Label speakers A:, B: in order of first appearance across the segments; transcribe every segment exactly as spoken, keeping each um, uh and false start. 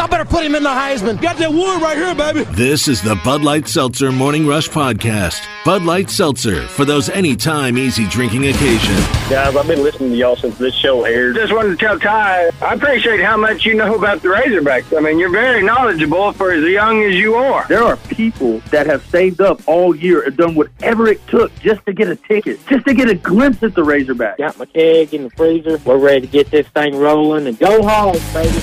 A: Y'all better put him in the Heisman. Got that wood right here, baby.
B: This is the Bud Light Seltzer Morning Rush Podcast. Bud Light Seltzer, for those anytime easy drinking occasion.
C: Guys, I've been listening to y'all since this show aired. Just wanted to tell Ty, I appreciate how much you know about the Razorbacks. I mean, you're very knowledgeable for as young as you are.
D: There are people that have saved up all year and done whatever it took just to get a ticket, just to get a glimpse at the Razorbacks.
E: Got my keg in the freezer. We're ready to get this thing rolling and go home, baby.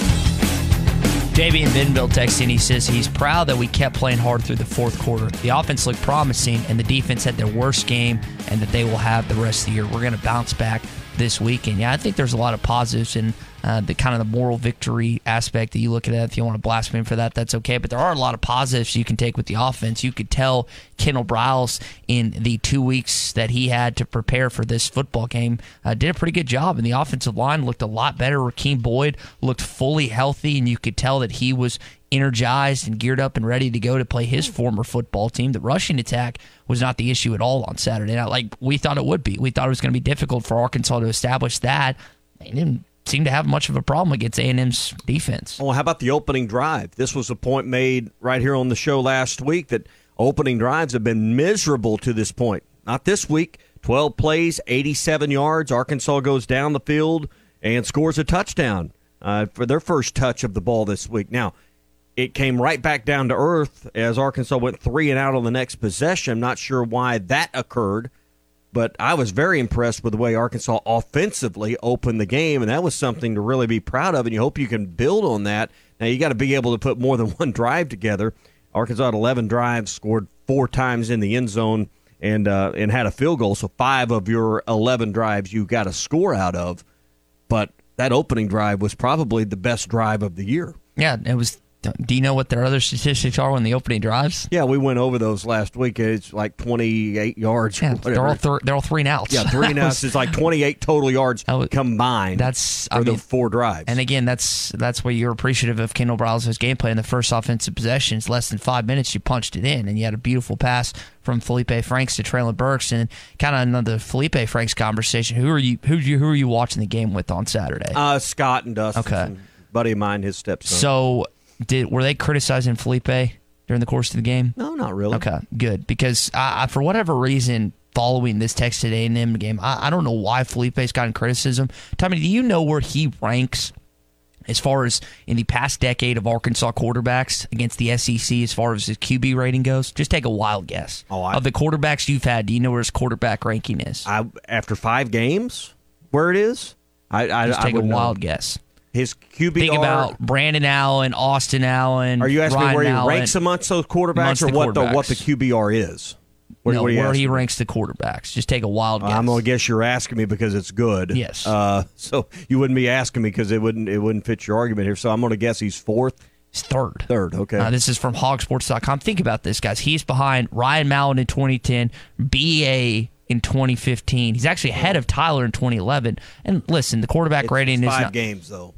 F: J B in Bentonville texting, he says he's proud that we kept playing hard through the fourth quarter. The offense looked promising, and the defense had their worst game, and that they will have the rest of the year. We're going to bounce back this weekend. Yeah, I think there's a lot of positives in uh, the kind of the moral victory aspect that you look at it. If you want to blaspheme for that, that's okay. But there are a lot of positives you can take with the offense. You could tell Kendall Briles in the two weeks that he had to prepare for this football game uh, did a pretty good job. And the offensive line looked a lot better. Rakeem Boyd looked fully healthy, and you could tell that he was energized and geared up and ready to go to play his former football team. The rushing attack was not the issue at all on Saturday night, like we thought it would be. We thought it was going to be difficult for Arkansas to establish that. They didn't seem to have much of a problem against A and M's defense.
G: Well, how about the opening drive? This was a point made right here on the show last week that opening drives have been miserable to this point. Not this week. twelve plays, eighty-seven yards. Arkansas goes down the field and scores a touchdown uh, for their first touch of the ball this week. Now, it came right back down to earth as Arkansas went three and out on the next possession. I'm not sure why that occurred, but I was very impressed with the way Arkansas offensively opened the game, and that was something to really be proud of, and you hope you can build on that. Now, you got to be able to put more than one drive together. Arkansas had eleven drives, scored four times in the end zone, and uh, and had a field goal, so five of your eleven drives you got a score out of. But that opening drive was probably the best drive of the year.
F: Yeah, it was. Do you know what their other statistics are when the opening drives?
G: Yeah, we went over those last week. It's like twenty-eight yards.
F: Yeah,
G: or whatever.
F: they're all th- they're all three and outs.
G: Yeah, three and outs. It's like twenty-eight total yards was, combined.
F: That's
G: for
F: I
G: the
F: mean,
G: four drives.
F: And again, that's that's where you're appreciative of Kendall Briles' game plan. In the first offensive possessions, less than five minutes, you punched it in, and you had a beautiful pass from Felipe Franks to Traylon Burks, and kind of another Felipe Franks conversation. Who are you? Who you? Who are you watching the game with on Saturday?
G: Uh, Scott and Dustin.
F: Okay,
G: buddy of mine, his stepson.
F: So. Did were they criticizing Felipe during the course of the game?
G: No, not really.
F: Okay, good. Because I, I, for whatever reason, following this Texas A and M game, I, I don't know why Felipe's gotten criticism. Tommy, do you know where he ranks as far as in the past decade of Arkansas quarterbacks against the S E C as far as his Q B rating goes? Just take a wild guess.
G: Oh, I,
F: of the quarterbacks you've had, do you know where his quarterback ranking is?
G: I, after five games, where it is? I, I
F: Just take
G: I
F: a wild
G: know.
F: guess.
G: His Q B R.
F: Think about Brandon Allen, Austin Allen.
G: Are you asking
F: Ryan
G: me where he
F: Allen,
G: ranks amongst those quarterbacks,
F: amongst
G: or
F: the
G: what the
F: quarterbacks.
G: what the Q B R is? What,
F: no,
G: what
F: where he
G: asking?
F: ranks the quarterbacks. Just take a wild guess.
G: I'm gonna guess you're asking me because it's good.
F: Yes.
G: Uh, so you wouldn't be asking me because it wouldn't it wouldn't fit your argument here. So I'm gonna guess he's fourth.
F: He's third.
G: Third. Okay.
F: Uh, this is from hog sports dot com. Think about this, guys. He's behind Ryan Mallon in twenty ten, B A in twenty fifteen. He's actually ahead of Tyler in twenty eleven. And listen, the quarterback
G: it's,
F: rating
G: it's
F: is
G: five
F: not,
G: games though.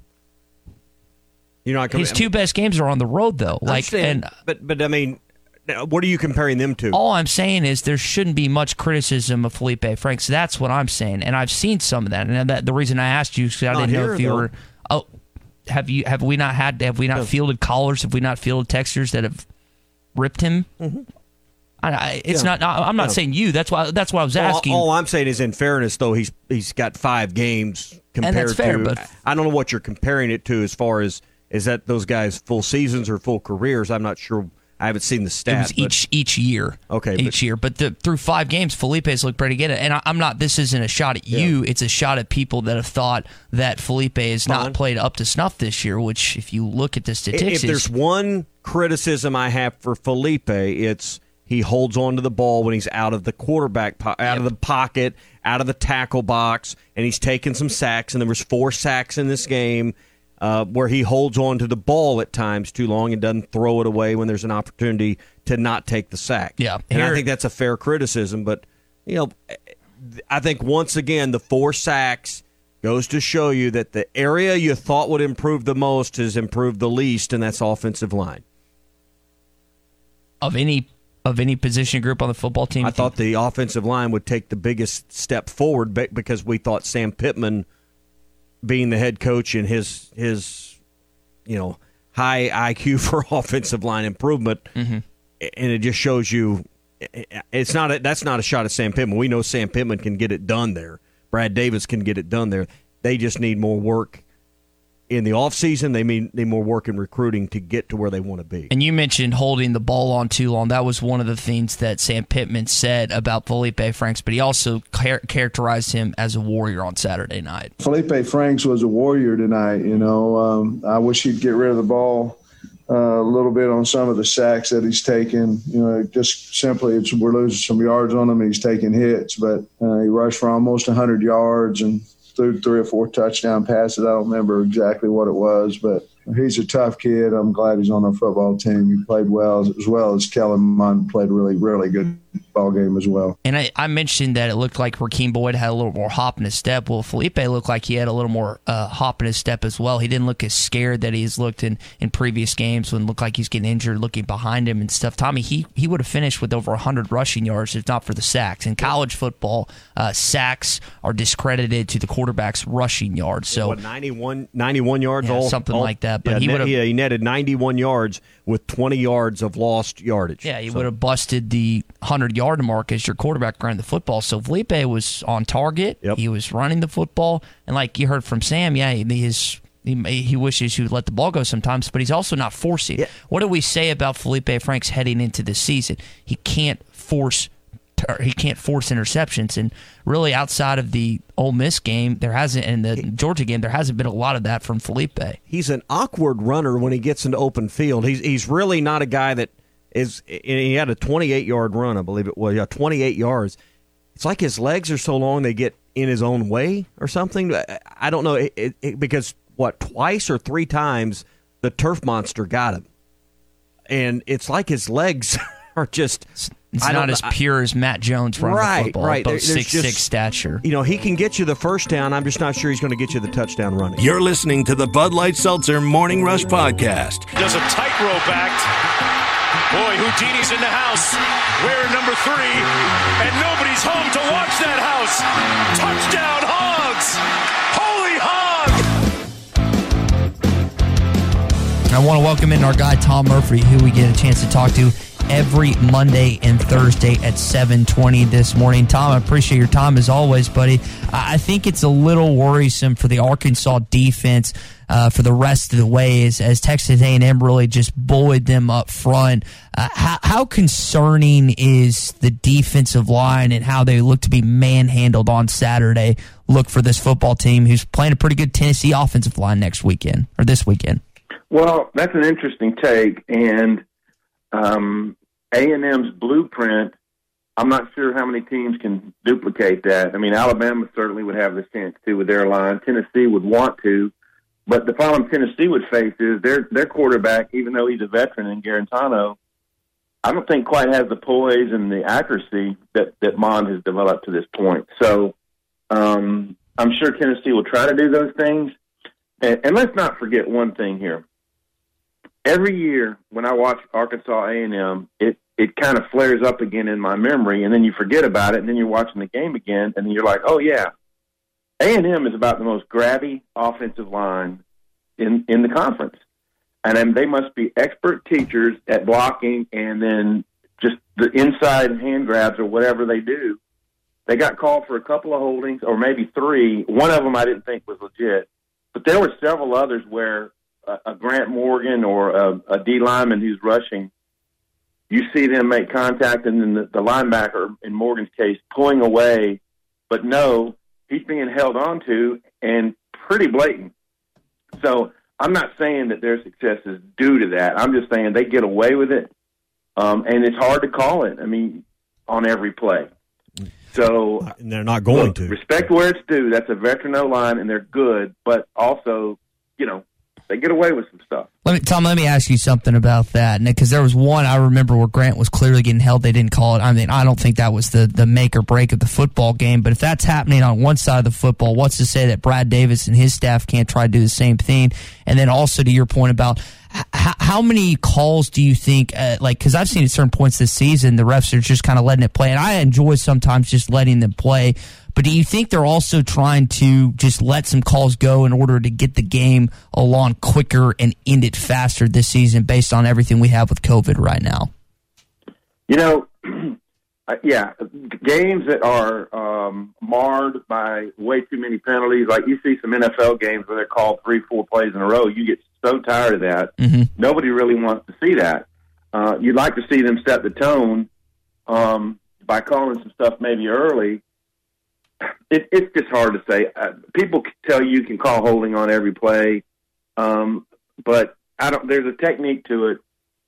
G: You're not
F: his two best games are on the road though. Like, and
G: but but I mean, what are you comparing them to?
F: All I'm saying is there shouldn't be much criticism of Felipe Franks. That's what I'm saying, and I've seen some of that. And that, the reason I asked you is I
G: Not
F: didn't know
G: here,
F: if you
G: though.
F: were. Oh, have you? Have we not had? Have we not
G: No.
F: fielded callers? Have we not fielded texters that have ripped him?
G: Mm-hmm.
F: I, I, it's
G: Yeah.
F: not. I'm not
G: No.
F: saying you. That's why. That's what I was asking.
G: All, all I'm saying is, in fairness, though, he's he's got five games compared
F: that's fair,
G: to.
F: but-
G: I don't know what you're comparing it to as far as is that those guys full seasons or full careers. I'm not sure. I haven't seen the stats.
F: It was each each year.
G: Okay,
F: each
G: but-
F: year. But the, through five games, Felipe's looked pretty good. And I, I'm not. This isn't a shot at you. It's a shot at people that have thought that Felipe has
G: Fine.
F: not played up to snuff this year. Which, if you look at the statistics,
G: If there's one criticism I have for Felipe, it's he holds on to the ball when he's out of the quarterback, po- out of the pocket, out of the tackle box, and he's taken some sacks. And there was four sacks in this game uh, where he holds on to the ball at times too long and doesn't throw it away when there's an opportunity to not take the sack.
F: Yeah,
G: and I
F: here-
G: think that's a fair criticism. But you know, I think once again the four sacks goes to show you that the area you thought would improve the most has improved the least, and that's offensive line.
F: of any of any position group on the football team.
G: I thought the offensive line would take the biggest step forward be- because we thought Sam Pittman, being the head coach and his his, you know, high I Q for offensive line improvement,
F: mm-hmm.
G: and it just shows you it's not a, that's not a shot at Sam Pittman. We know Sam Pittman can get it done there. Brad Davis can get it done there. They just need more work in the offseason. They need, need more work in recruiting to get to where they want to be.
F: And you mentioned holding the ball on too long. That was one of the things that Sam Pittman said about Felipe Franks, but he also char- characterized him as a warrior on Saturday night.
H: Felipe Franks was a warrior tonight. You know, um, I wish he'd get rid of the ball uh, a little bit on some of the sacks that he's taken. You know, just simply it's, we're losing some yards on him. He's taking hits, but uh, he rushed for almost one hundred yards and threw three or four touchdown passes. I don't remember exactly what it was, but he's a tough kid. I'm glad he's on our football team. He played well, as well as Kellen Mond played a really, really good ball game as well.
F: And I, I mentioned that it looked like Rakeem Boyd had a little more hop in his step. Well, Felipe looked like he had a little more uh, hop in his step as well. He didn't look as scared that he's looked in, in previous games when it looked like he's getting injured, looking behind him and stuff. Tommy, he, he would have finished with over one hundred rushing yards if not for the sacks. In college football, uh, sacks are discredited to the quarterback's rushing yards. So
G: what, ninety-one, ninety-one yards?
F: Yeah,
G: all,
F: something
G: all,
F: like that. But
G: yeah,
F: he
G: net,
F: would have
G: yeah, he netted ninety-one yards with twenty yards of lost yardage.
F: Yeah, he
G: so.
F: would have busted the one hundred-yard mark as your quarterback ran the football. So Felipe was on target.
G: Yep.
F: He was running the football. And like you heard from Sam, yeah, his, he, he wishes he would let the ball go sometimes, but he's also not forcing.
G: Yeah.
F: What do we say about Felipe Franks heading into this season? He can't force he can't force interceptions, and really outside of the Ole Miss game, there hasn't, and the Georgia game, there hasn't been a lot of that from Felipe.
G: He's an awkward runner when he gets into open field. He's he's really not a guy that is. He had a twenty-eight yard run, I believe it was. Yeah, twenty-eight yards. It's like his legs are so long they get in his own way or something. I don't know it, it, it, because what twice or three times the turf monster got him, and it's like his legs are just.
F: It's
G: I
F: not
G: don't,
F: as pure as Matt Jones running
G: right,
F: the football,
G: right.
F: both
G: There,
F: six six stature.
G: You know, he can get you the first down. I'm just not sure he's going to get you the touchdown running.
B: You're listening to the Bud Light Seltzer Morning Rush Podcast.
A: Does a tightrope act. Boy, Houdini's in the house. We're number three, and nobody's home to watch that house. Touchdown, Hogs! Holy Hog!
F: I want to welcome in our guy, Tom Murphy, who we get a chance to talk to every Monday and Thursday at seven twenty this morning. Tom, I appreciate your time as always, buddy. I think it's a little worrisome for the Arkansas defense uh, for the rest of the way as, as Texas A and M really just bullied them up front. Uh, how, how concerning is the defensive line and how they look to be manhandled on Saturday? Look for this football team who's playing a pretty good Tennessee offensive line next weekend, or this weekend.
I: Well, that's an interesting take, and um, A and M's blueprint, I'm not sure how many teams can duplicate that. I mean, Alabama certainly would have the chance to with their line. Tennessee would want to, but the problem Tennessee would face is their their quarterback, even though he's a veteran in Garantano, I don't think quite has the poise and the accuracy that, that Mond has developed to this point. So um, I'm sure Tennessee will try to do those things. And, and let's not forget one thing here. Every year when I watch Arkansas A and M, it, it kind of flares up again in my memory, and then you forget about it, and then you're watching the game again, and then you're like, oh, yeah, A and M is about the most grabby offensive line in, in the conference. And then they must be expert teachers at blocking and then just the inside hand grabs or whatever they do. They got called for a couple of holdings, or maybe three. One of them I didn't think was legit. But there were several others where a Grant Morgan or a, a D lineman who's rushing, you see them make contact, and then the, the linebacker, in Morgan's case, pulling away. But no, he's being held on to, and pretty blatant. So I'm not saying that their success is due to that. I'm just saying they get away with it, um, and it's hard to call it, I mean, on every play. So
G: and they're not going
I: look,
G: to.
I: Respect where it's due. That's a veteran O-line, and they're good, but also, you know, they get away with some stuff.
F: Let me, Tom, let me ask you something about that, because there was one I remember where Grant was clearly getting held. They didn't call it. I mean, I don't think that was the, the make or break of the football game, but if that's happening on one side of the football, what's to say that Brad Davis and his staff can't try to do the same thing? And then also to your point about h- how many calls do you think, uh, like, because I've seen at certain points this season, the refs are just kind of letting it play, and I enjoy sometimes just letting them play, But do you think they're also trying to just let some calls go in order to get the game along quicker and end it faster this season based on everything we have with COVID right now?
I: You know, yeah, games that are um, marred by way too many penalties, like you see some N F L games where they're called three, four plays in a row, you get so tired of that. Mm-hmm. Nobody really wants to see that. Uh, you'd like to see them set the tone um, by calling some stuff maybe early. It, it's just hard to say. Uh, people tell you you can call holding on every play, um, but I don't. There's a technique to it,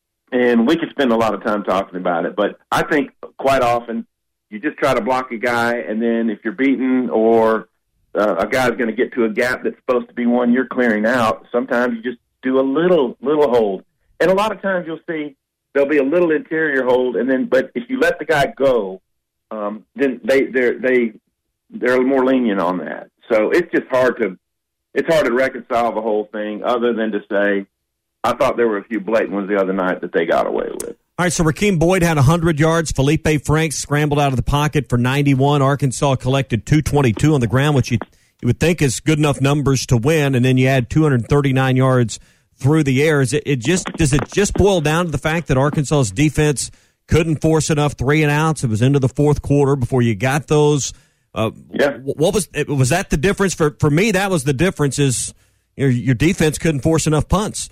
I: and we could spend a lot of time talking about it. But I think quite often you just try to block a guy, and then if you're beaten or uh, a guy's going to get to a gap that's supposed to be one you're clearing out, sometimes you just do a little little hold. And a lot of times you'll see there'll be a little interior hold, and then but if you let the guy go, um, then they they're they they're more lenient on that. So it's just hard to it's hard to reconcile the whole thing, other than to say, I thought there were a few blatant ones the other night that they got away with.
G: All right, so Rakeem Boyd had one hundred yards. Felipe Franks scrambled out of the pocket for ninety-one. Arkansas collected two twenty-two on the ground, which you, you would think is good enough numbers to win, and then you add two hundred thirty-nine yards through the air. Is it, it just does it just boil down to the fact that Arkansas's defense couldn't force enough three and outs? It was into the fourth quarter before you got those. Uh, yeah. What was was that the difference for for me? That was the difference. Is your, your defense couldn't force enough punts.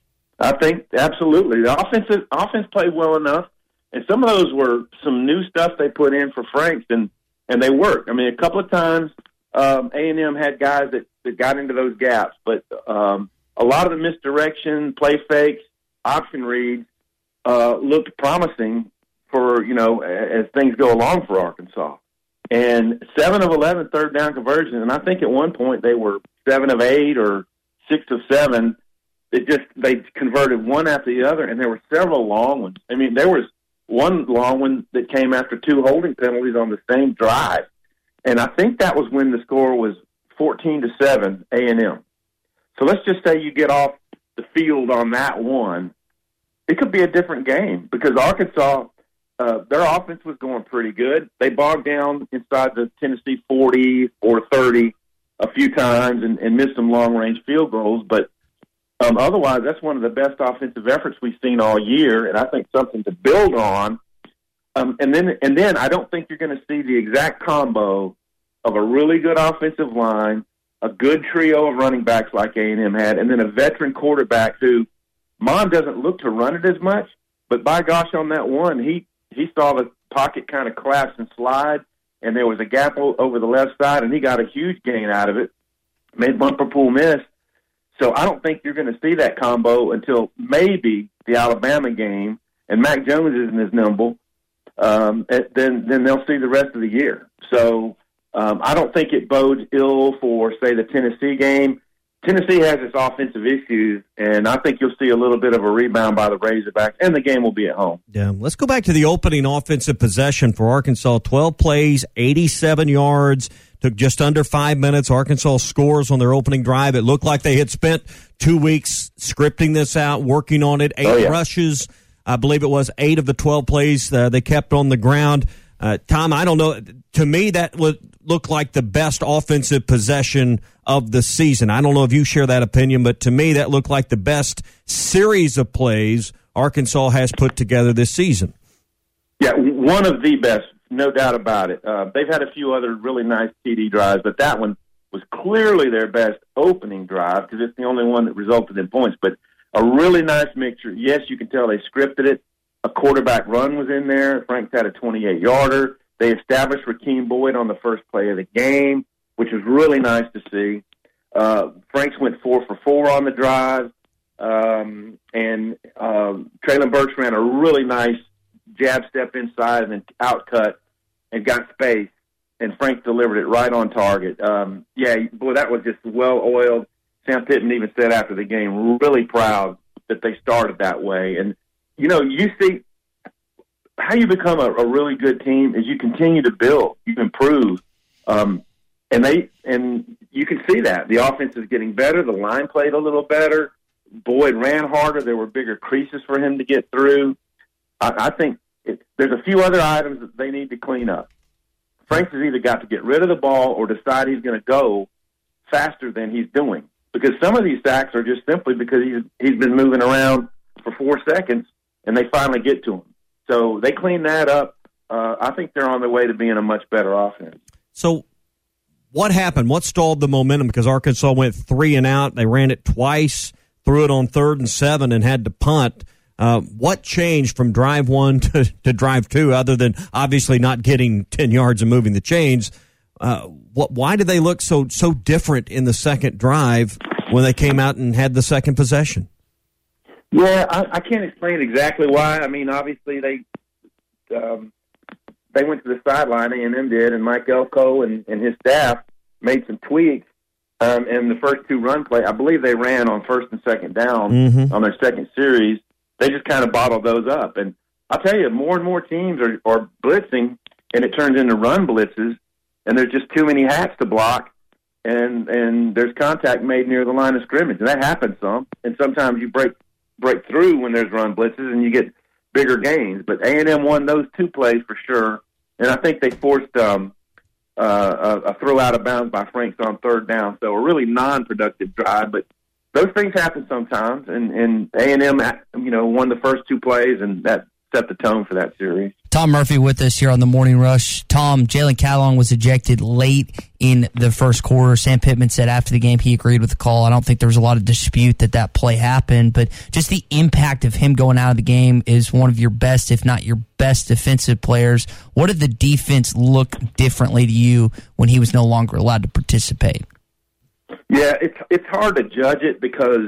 I: I think absolutely the offense offense played well enough, and some of those were some new stuff they put in for Franks, and and they worked. I mean, a couple of times um, A and M had guys that, that got into those gaps, but um, a lot of the misdirection, play fakes, option reads uh, looked promising for, you know, as things go along for Arkansas. And seven of eleven third down conversions, and I think at one point they were seven of eight or six of seven. It just they converted one after the other, and there were several long ones. I mean, there was one long one that came after two holding penalties on the same drive, and I think that was when the score was fourteen to seven A and M. So let's just say you get off the field on that one, it could be a different game because Arkansas. Uh, their offense was going pretty good. They bogged down inside the Tennessee forty or thirty a few times and, and missed some long-range field goals. But um, otherwise, that's one of the best offensive efforts we've seen all year, and I think something to build on. Um, and then, and then I don't think you're going to see the exact combo of a really good offensive line, a good trio of running backs like A and M had, and then a veteran quarterback who Mond doesn't look to run it as much. But by gosh, on that one, he He saw the pocket kind of collapse and slide, and there was a gap o- over the left side, and he got a huge gain out of it, made Bumper Pool miss. So I don't think you're going to see that combo until maybe the Alabama game, and Mac Jones isn't as nimble, um, then, then they'll see the rest of the year. So um, I don't think it bodes ill for, say, the Tennessee game. Tennessee has its offensive issues, and I think you'll see a little bit of a rebound by the Razorbacks, and the game will be at home.
G: Yeah, let's go back to the opening offensive possession for Arkansas. twelve plays, eighty-seven yards, took just under five minutes. Arkansas scores on their opening drive. It looked like they had spent two weeks scripting this out, working on it. Eight oh, yeah. rushes, I believe it was eight of the twelve plays uh, they kept on the ground. Uh, Tom, I don't know. To me, that would look like the best offensive possession of the season. I don't know if you share that opinion, but to me, that looked like the best series of plays Arkansas has put together this season.
I: Yeah, one of the best, no doubt about it. Uh, they've had a few other really nice T D drives, but that one was clearly their best opening drive because it's the only one that resulted in points. But a really nice mixture. Yes, you can tell they scripted it. A quarterback run was in there. Franks had a twenty-eight yarder. They established Rakeem Boyd on the first play of the game, which was really nice to see. Uh, Franks went four for four on the drive, um, and uh, Traylon Burks ran a really nice jab step inside and then outcut and got space, and Franks delivered it right on target. Um, yeah, boy, that was just well-oiled. Sam Pittman even said after the game, really proud that they started that way. And, you know, you see how you become a, a really good team is you continue to build, you improve, um, and they and you can see that the offense is getting better. The line played a little better. Boyd ran harder. There were bigger creases for him to get through. I, I think it, there's a few other items that they need to clean up. Franks has either got to get rid of the ball or decide he's going to go faster than he's doing. Because some of these sacks are just simply because he's he's been moving around for four seconds, and they finally get to him. So they clean that up. Uh, I think they're on their way to being a much better offense.
G: So what happened? What stalled the momentum? Because Arkansas went three and out. They ran it twice, threw it on third and seven, and had to punt. Uh, what changed from drive one to, to drive two, other than obviously not getting ten yards and moving the chains? Uh, what? Why did they look so so different in the second drive when they came out and had the second possession?
I: Yeah, I, I can't explain exactly why. I mean, obviously they um, they went to the sideline, A and M did, and Mike Elko and, and his staff made some tweaks. Um, and the first two run play, I believe they ran on first and second down mm-hmm. on their second series. They just kind of bottled those up. And I'll tell you, more and more teams are, are blitzing, and it turns into run blitzes, and there's just too many hats to block, and and there's contact made near the line of scrimmage. And that happens some. And sometimes you break break through when there's run blitzes, and you get bigger gains. But A and M won those two plays for sure. And I think they forced um, uh, a, a throw out of bounds by Franks on third down. So a really non-productive drive, but those things happen sometimes, and, and A and M, you know, won the first two plays, and that set the tone for that series.
F: Tom Murphy with us here on the Morning Rush. Tom, Jalen Catalon was ejected late in the first quarter. Sam Pittman said after the game he agreed with the call. I don't think there was a lot of dispute that that play happened, but just the impact of him going out of the game is one of your best, if not your best, defensive players. What did the defense look differently to you when he was no longer allowed to participate?
I: Yeah, it's it's hard to judge it because,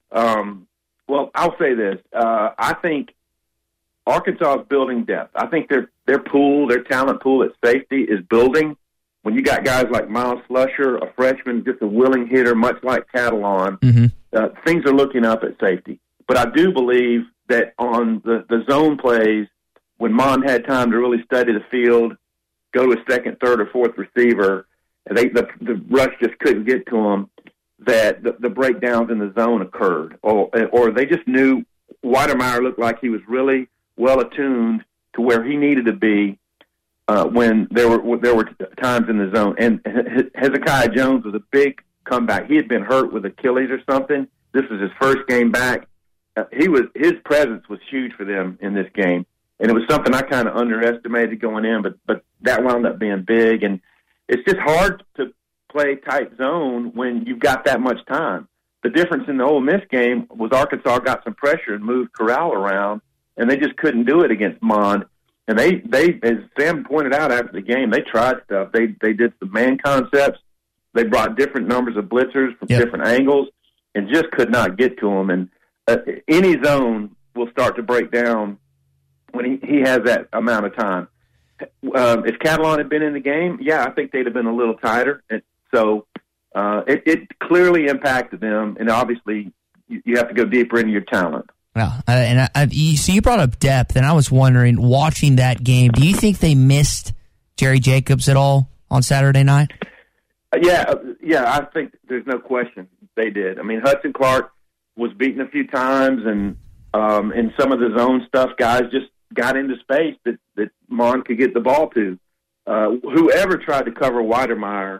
I: um, well, I'll say this. Uh, I think Arkansas is building depth. I think their their pool, their talent pool at safety is building. When you got guys like Miles Slusher, a freshman, just a willing hitter, much like Catalon, mm-hmm. uh, things are looking up at safety. But I do believe that on the, the zone plays, when Mond had time to really study the field, go to a second, third, or fourth receiver, and they, the, the rush just couldn't get to them, that the, the breakdowns in the zone occurred. Or, or they just knew Weidermeyer looked like he was really well attuned to where he needed to be uh, when there were there were times in the zone. And Hezekiah Jones was a big comeback. He had been hurt with Achilles or something. This was his first game back. Uh, he was his presence was huge for them in this game, and it was something I kind of underestimated going in, but but that wound up being big. And it's just hard to play tight zone when you've got that much time. The difference in the Ole Miss game was Arkansas got some pressure and moved Corral around, and they just couldn't do it against Mond. And they, they, as Sam pointed out after the game, they tried stuff. They they did some man concepts. They brought different numbers of blitzers from yep. different angles and just could not get to them. And uh, any zone will start to break down when he, he has that amount of time. Um, if Catalon had been in the game, yeah, I think they'd have been a little tighter. And so uh, it, it clearly impacted them, and obviously you, you have to go deeper into your talent.
F: Well, uh, and I, I, you, so you brought up depth, and I was wondering, watching that game, do you think they missed Jerry Jacobs at all on Saturday night?
I: Uh, yeah, uh, yeah, I think there's no question they did. I mean, Hudson Clark was beaten a few times, and um, in some of the zone stuff, guys just got into space that, that Mond could get the ball to. Uh, whoever tried to cover Weidermeyer,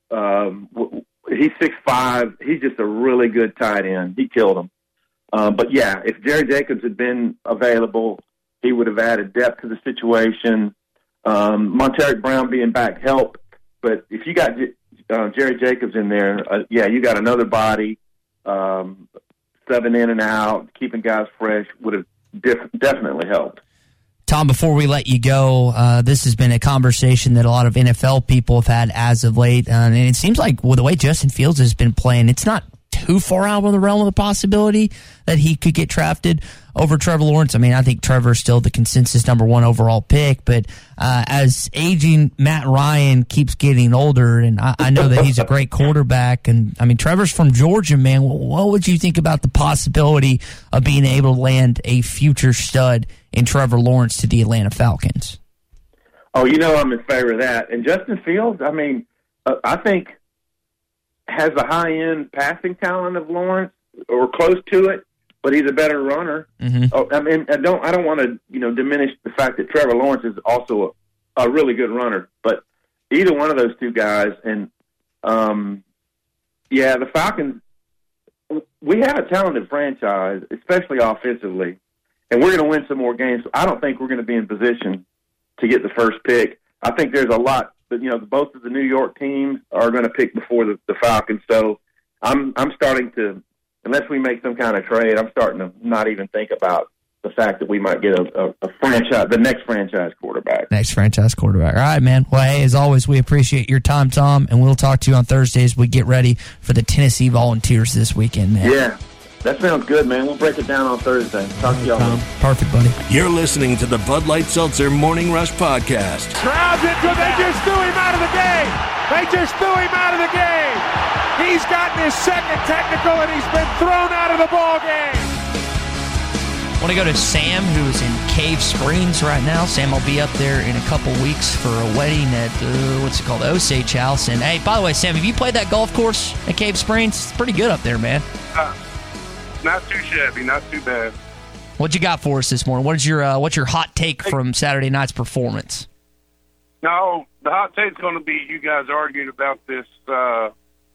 I: um, he's six five. He's just a really good tight end. He killed him. Uh, but, yeah, if Jerry Jacobs had been available, he would have added depth to the situation. Um, Monteric Brown being back helped. But if you got uh, Jerry Jacobs in there, uh, yeah, you got another body, um, seven in and out, keeping guys fresh would have def- definitely helped.
F: Tom, before we let you go, uh, this has been a conversation that a lot of N F L people have had as of late. Uh, and it seems like with the way Justin Fields has been playing, it's not too far out of the realm of the possibility that he could get drafted over Trevor Lawrence. I mean, I think Trevor's still the consensus number one overall pick, but uh, as aging Matt Ryan keeps getting older, and I, I know that he's a great quarterback, and I mean, Trevor's from Georgia, man. What would you think about the possibility of being able to land a future stud in Trevor Lawrence to the Atlanta Falcons?
I: Oh, you know I'm in favor of that. And Justin Fields, I mean, uh, I think has the high-end passing talent of Lawrence, or close to it, but he's a better runner. Mm-hmm. Oh, I mean, I don't, I don't want to, you know, diminish the fact that Trevor Lawrence is also a, a really good runner, but either one of those two guys. And, um, yeah, the Falcons, we have a talented franchise, especially offensively, and we're going to win some more games. I don't think we're going to be in position to get the first pick. I think there's a lot, but you know, both of the New York teams are going to pick before the, the Falcons. So I'm I'm starting to, unless we make some kind of trade, I'm starting to not even think about the fact that we might get a, a, a franchise, the next franchise quarterback.
F: Next franchise quarterback. All right, man. Well, hey, as always, we appreciate your time, Tom, and we'll talk to you on Thursday as we get ready for the Tennessee Volunteers this weekend, man.
I: Yeah, that sounds good, man. We'll break it down on Thursday. Talk to y'all.
F: Tom, perfect, buddy.
B: You're listening to the Bud Light Seltzer Morning Rush Podcast.
A: Crowds into it. They just threw him out of the game. They just threw him out of the game. He's gotten his second technical, and he's been thrown out of the ball game.
F: I want to go to Sam, who's in Cave Springs right now. Sam will be up there in a couple weeks for a wedding at, uh, what's it called, Osage House. And, hey, by the way, Sam, have you played that golf course at Cave Springs? It's pretty good up there, man.
J: Uh, not too shabby, not too bad.
F: What you got for us this morning? What is your uh, what's your hot take from Saturday night's performance?
J: No, the hot take's going to be you guys arguing about this, uh,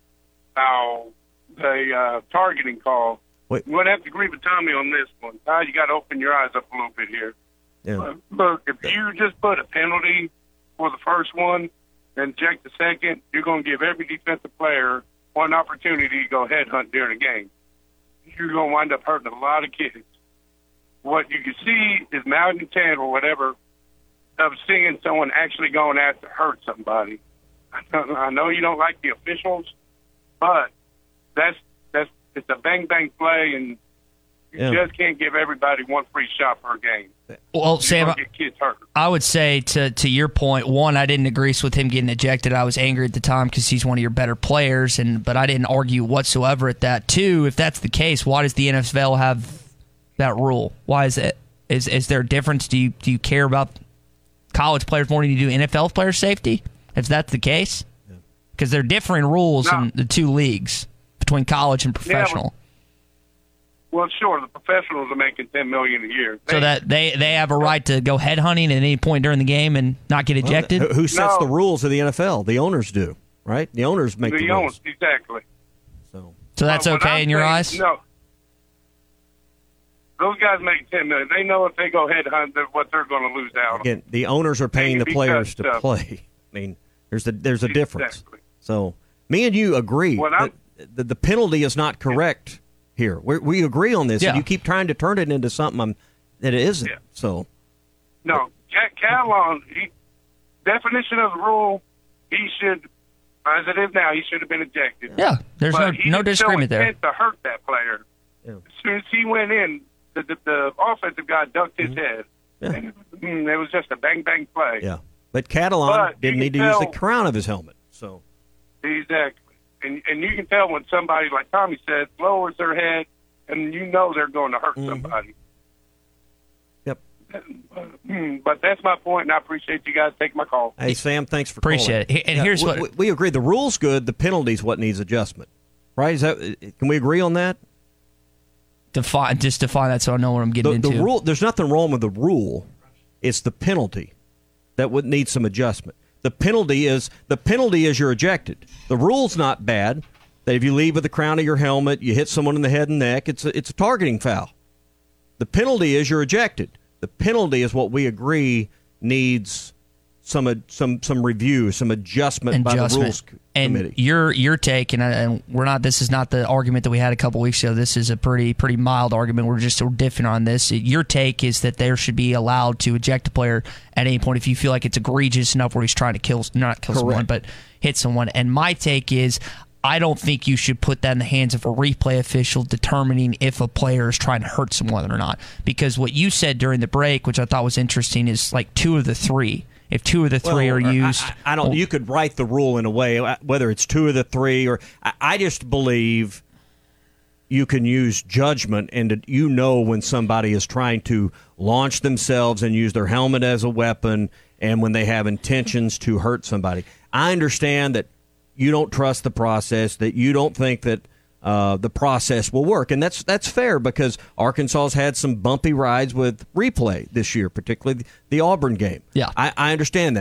J: how the uh, targeting call.
G: Wait.
J: I'm going to have to agree with Tommy on this one. Uh, you got to open your eyes up a little bit here.
G: Yeah.
J: Uh, look, if you just put a penalty for the first one and eject the second, you're going to give every defensive player one opportunity to go headhunt during the game. You're going to wind up hurting a lot of kids. What you can see is malintent or whatever of seeing someone actually going after hurt somebody. I know you don't like the officials, but that's that's it's a bang-bang play, and you
G: Yeah.
J: just can't give everybody one free shot per game.
F: Well,
J: You're
F: Sam,
J: gonna get kids hurt.
F: I would say to to your point, one, I didn't agree with him getting ejected. I was angry at the time because he's one of your better players, and but I didn't argue whatsoever at that. Two, if that's the case, why does the N F L have that rule? Why is it? Is is there a difference? Do you do you care about college players more than you do N F L player safety? If that's the case, because there are differing rules
J: No.
F: in the two leagues between college and professional.
J: Well, sure, the professionals are making ten million dollars a year.
F: So
J: They-
F: that they, they have a right to go headhunting at any point during the game and not get ejected?
G: Who, who sets
J: No.
G: the rules of the N F L? The owners do, right? The owners make the,
J: the
G: rules.
J: owners, exactly.
G: So
F: So that's
J: But what
F: okay
J: I'm
F: in your
J: saying-
F: eyes?
J: No. Those guys make ten million. They know if they go headhunt, that what they're going to lose out on.
G: again, the owners are paying the
J: Maybe
G: players to
J: because, uh,
G: play. I mean, there's a there's a difference.
J: Exactly.
G: So me and you agree
J: What
G: that
J: I'm-
G: the, the penalty is not correct here. We we agree on this,
F: Yeah.
G: and you keep trying to turn it into something um, that it isn't.
J: Yeah.
G: So
J: No, Ca- Catalon, he, definition of the rule, he should, as it is now, he should have been ejected.
F: Yeah, there's
J: But
F: no
J: he
F: no
J: didn't show
F: disagreement there.
J: intent to hurt that player.
G: Yeah.
J: As soon as he went in, the, the, the offensive guy ducked his head.
G: Yeah.
J: And, mm, it was just a bang-bang play.
G: yeah, but Catalan
J: But you
G: didn't
J: can
G: need to use the
J: tell-
G: crown of his helmet. So
J: Exactly. And and you can tell when somebody, like Tommy said, lowers their head, and you know they're going to hurt somebody.
G: yep.
J: Mm, But that's my point, and I appreciate you guys taking my call.
G: Hey Sam, thanks for
F: Appreciate
G: calling.
F: it. And here's
G: we,
F: what-
G: we, we agree: the rule's good, the penalty's what needs adjustment. Right? Is that? Can we agree on that?
F: Define just define that so I know what I'm getting
G: The,
F: into.
G: the rule. There's nothing wrong with the rule. It's the penalty that would need some adjustment. The penalty is the penalty is you're ejected. The rule's not bad. That if you leave with the crown of your helmet, you hit someone in the head and neck, it's a, it's a targeting foul. The penalty is you're ejected. The penalty is what we agree needs some uh, some some review, some adjustment, by the
F: Adjustment.
G: rules c-
F: and
G: committee.
F: your your take, and, I, and we're not. This is not the argument that we had a couple weeks ago. This is a pretty pretty mild argument. We're just we're different on this. Your take is that there should be allowed to eject a player at any point if you feel like it's egregious enough where he's trying to kill not kill someone but hit someone. And my take is, I don't think you should put that in the hands of a replay official determining if a player is trying to hurt someone or not. Because what you said during the break, which I thought was interesting, is like two of the three. If two of the three
G: Well,
F: are
G: I-
F: used,
G: I, I don't. You could write the rule in a way, uh, whether it's two of the three, or I, I just believe you can use judgment, and that you know when somebody is trying to launch themselves and use their helmet as a weapon, and when they have intentions to hurt somebody. I understand that you don't trust the process, that you don't think that uh, the process will work, and that's that's fair because Arkansas's had some bumpy rides with replay this year, particularly the Auburn game.
F: Yeah.
G: I, I understand that.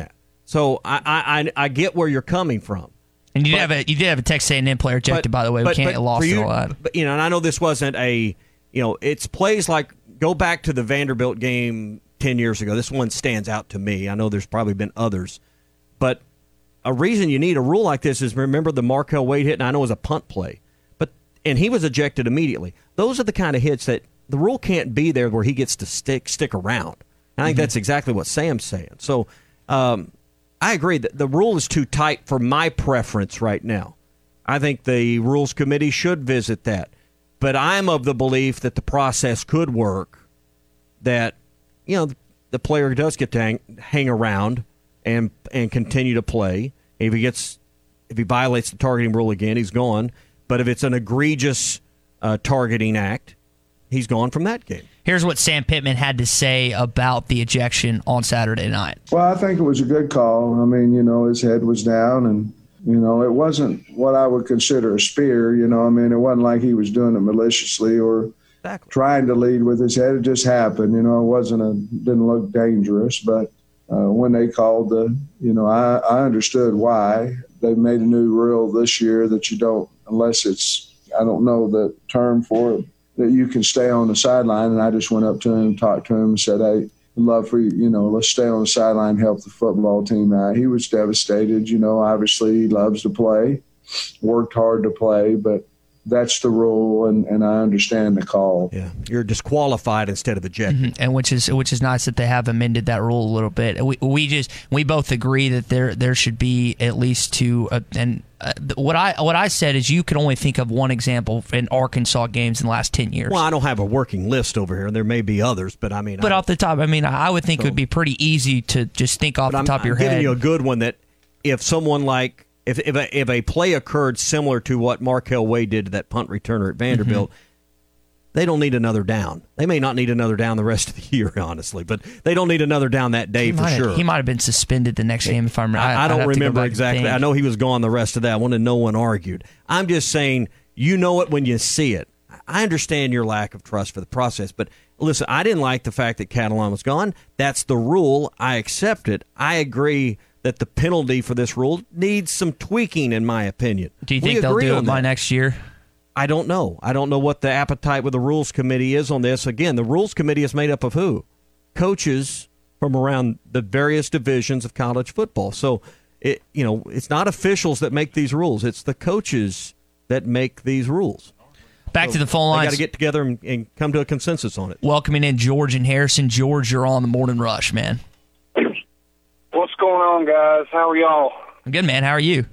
G: So I, I, I get where you're coming from.
F: And you
G: but,
F: did have a you did have a Texas A and M player ejected,
G: but,
F: by the way. We
G: but,
F: can't
G: but
F: get lost
G: you,
F: in all that.
G: But, you know, and I know this wasn't a, you know, it's plays like, go back to the Vanderbilt game ten years ago. This one stands out to me. I know there's probably been others. But a reason you need a rule like this is, remember the Markel Wade hit, and I know it was a punt play. but And he was ejected immediately. Those are the kind of hits that the rule can't be there where he gets to stick stick around. And I think mm-hmm. that's exactly what Sam's saying. So um, I agree that the rule is too tight for my preference right now. I think the Rules Committee should visit that. But I'm of the belief that the process could work, that, you know, the player does get to hang, hang around and and continue to play. If he gets, if he violates the targeting rule again, he's gone. But if it's an egregious uh, targeting act, he's gone from that game.
F: Here's what Sam Pittman had to say about the ejection on Saturday night.
H: Well, I think it was a good call. I mean, you know, his head was down, and you know, it wasn't what I would consider a spear. You know, I mean, it wasn't like he was doing it maliciously or exactly. trying to lead with his head. It just happened. You know, it wasn't a, didn't look dangerous. But uh, when they called the, you know, I, I understood why. They made a new rule this year that you don't, unless it's, I don't know the term for it, that you can stay on the sideline. And I just went up to him, talked to him, and said, hey, I'd love for you, you know, let's stay on the sideline and help the football team out. He was devastated. You know, obviously he loves to play, worked hard to play, but that's the rule, and, and I understand the call.
G: Yeah, you're disqualified instead of ejected,
F: mm-hmm. and which is which is nice that they have amended that rule a little bit. We we just we both agree that there there should be at least two. Uh, and uh, what I what I said is you can only think of one example in Arkansas games in the last ten years.
G: Well, I don't have a working list over here. There may be others, but I mean,
F: but
G: I,
F: off the top, I mean, I would think so, it would be pretty easy to just think off the
G: I'm,
F: top of your
G: I'm
F: head.
G: I'm giving you a good one that if someone like. If if a, if a play occurred similar to what Markel Wade did to that punt returner at Vanderbilt, mm-hmm. they don't need another down. They may not need another down the rest of the year, honestly, but they don't need another down that day
F: he
G: for
F: might
G: sure.
F: Have, he might have been suspended the next game if I remember.
G: I, I don't remember exactly. I know he was gone the rest of that one, and no one argued. I'm just saying, you know it when you see it. I understand your lack of trust for the process, but listen, I didn't like the fact that Catalan was gone. That's the rule. I accept it. I agree that the penalty for this rule needs some tweaking, in my opinion.
F: Do you think we they'll do it by
G: that.
F: next year?
G: I don't know. I don't know what the appetite with the Rules Committee is on this. Again, the Rules Committee is made up of who? Coaches from around the various divisions of college football. So, it you know, it's not officials that make these rules. It's the coaches that make these rules.
F: Back
G: so
F: to the phone lines.
G: They got to get together and, and come to a consensus on it.
F: Welcoming in George and Harrison. George, you're on the Morning Rush, man.
K: What's going on, guys? How are y'all?
F: I'm good, man. How are you?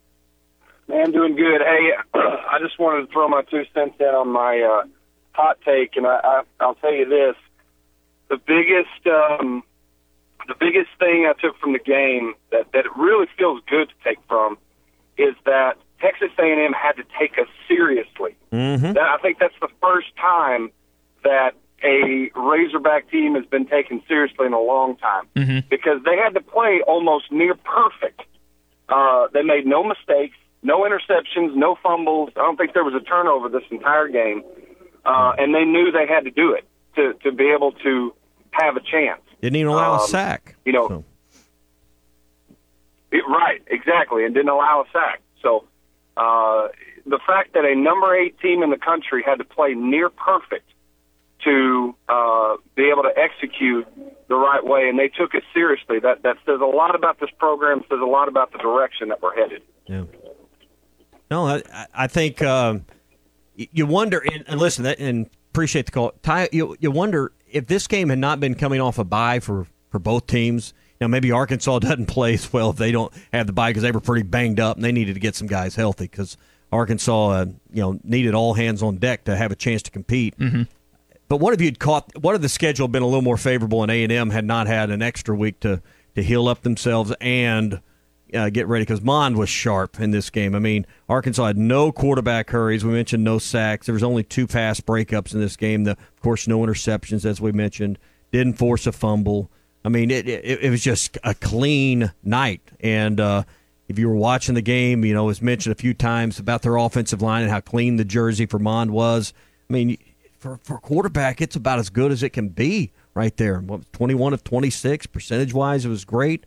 K: Man, I'm doing good. Hey, I just wanted to throw my two cents in on my uh, hot take, and I, I, I'll tell you this: the biggest, um, the biggest thing I took from the game that that it really feels good to take from is that Texas A and M had to take us seriously.
G: Mm-hmm.
K: That, I think that's the first time that a Razorback team has been taken seriously in a long time,
F: mm-hmm.
K: because they had to play almost near perfect. Uh, they made no mistakes, no interceptions, no fumbles. I don't think there was a turnover this entire game, uh, and they knew they had to do it to, to be able to have a chance.
G: Didn't even allow
K: um,
G: a sack.
K: You know,
G: so.
K: it, right, exactly, and didn't allow a sack. So uh, the fact that a number eight team in the country had to play near perfect to uh, be able to execute the right way, and they took it seriously. That that says a lot about this program, says a lot about the direction that we're headed.
G: Yeah. No, I, I think um, you wonder, and, and listen, and appreciate the call. Ty, you, you wonder if this game had not been coming off a bye for, for both teams. Now, maybe Arkansas doesn't play as well if they don't have the bye because they were pretty banged up and they needed to get some guys healthy because Arkansas, uh, you know, needed all hands on deck to have a chance to compete.
F: Mm-hmm.
G: But what if you'd caught? What if the schedule had been a little more favorable and A and M had not had an extra week to, to heal up themselves and uh, get ready? Because Mond was sharp in this game. I mean, Arkansas had no quarterback hurries. We mentioned no sacks. There was only two pass breakups in this game. The, of course, no interceptions, as we mentioned. Didn't force a fumble. I mean, it it, it was just a clean night. And uh, if you were watching the game, you know, it was mentioned a few times about their offensive line and how clean the jersey for Mond was. I mean, For for a quarterback, it's about as good as it can be right there. twenty-one of twenty-six, percentage-wise, it was great.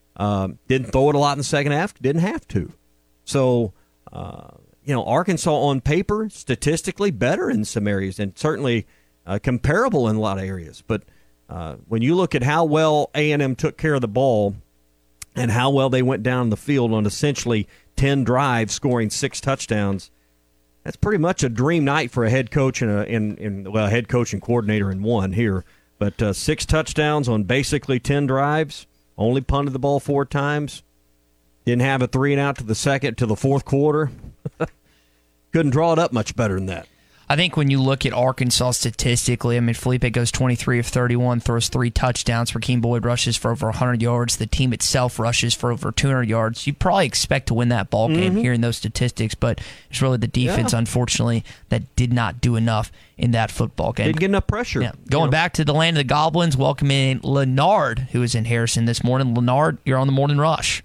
G: Um, didn't throw it a lot in the second half. Didn't have to. So, uh, you know, Arkansas on paper, statistically better in some areas and certainly uh, comparable in a lot of areas. But uh, when you look at how well A and M took care of the ball and how well they went down the field on essentially ten drives, scoring six touchdowns, that's pretty much a dream night for a head coach and a in, in well, a head coach and coordinator in one here. But uh, six touchdowns on basically ten drives, only punted the ball four times, didn't have a three and out to the second to the fourth quarter. Couldn't draw it up much better than that.
F: I think when you look at Arkansas statistically, I mean, Felipe goes twenty-three of thirty-one, throws three touchdowns. Rakeem Boyd rushes for over one hundred yards. The team itself rushes for over two hundred yards. You probably expect to win that ball game
G: Mm-hmm.
F: hearing those statistics, but it's really the defense,
G: Yeah.
F: unfortunately, that did not do enough in that football game.
G: Didn't get enough pressure.
F: Yeah. Going
G: You know?
F: back to the land of the Goblins, welcoming Leonard, who is in Harrison this morning. Leonard, you're on the Morning Rush.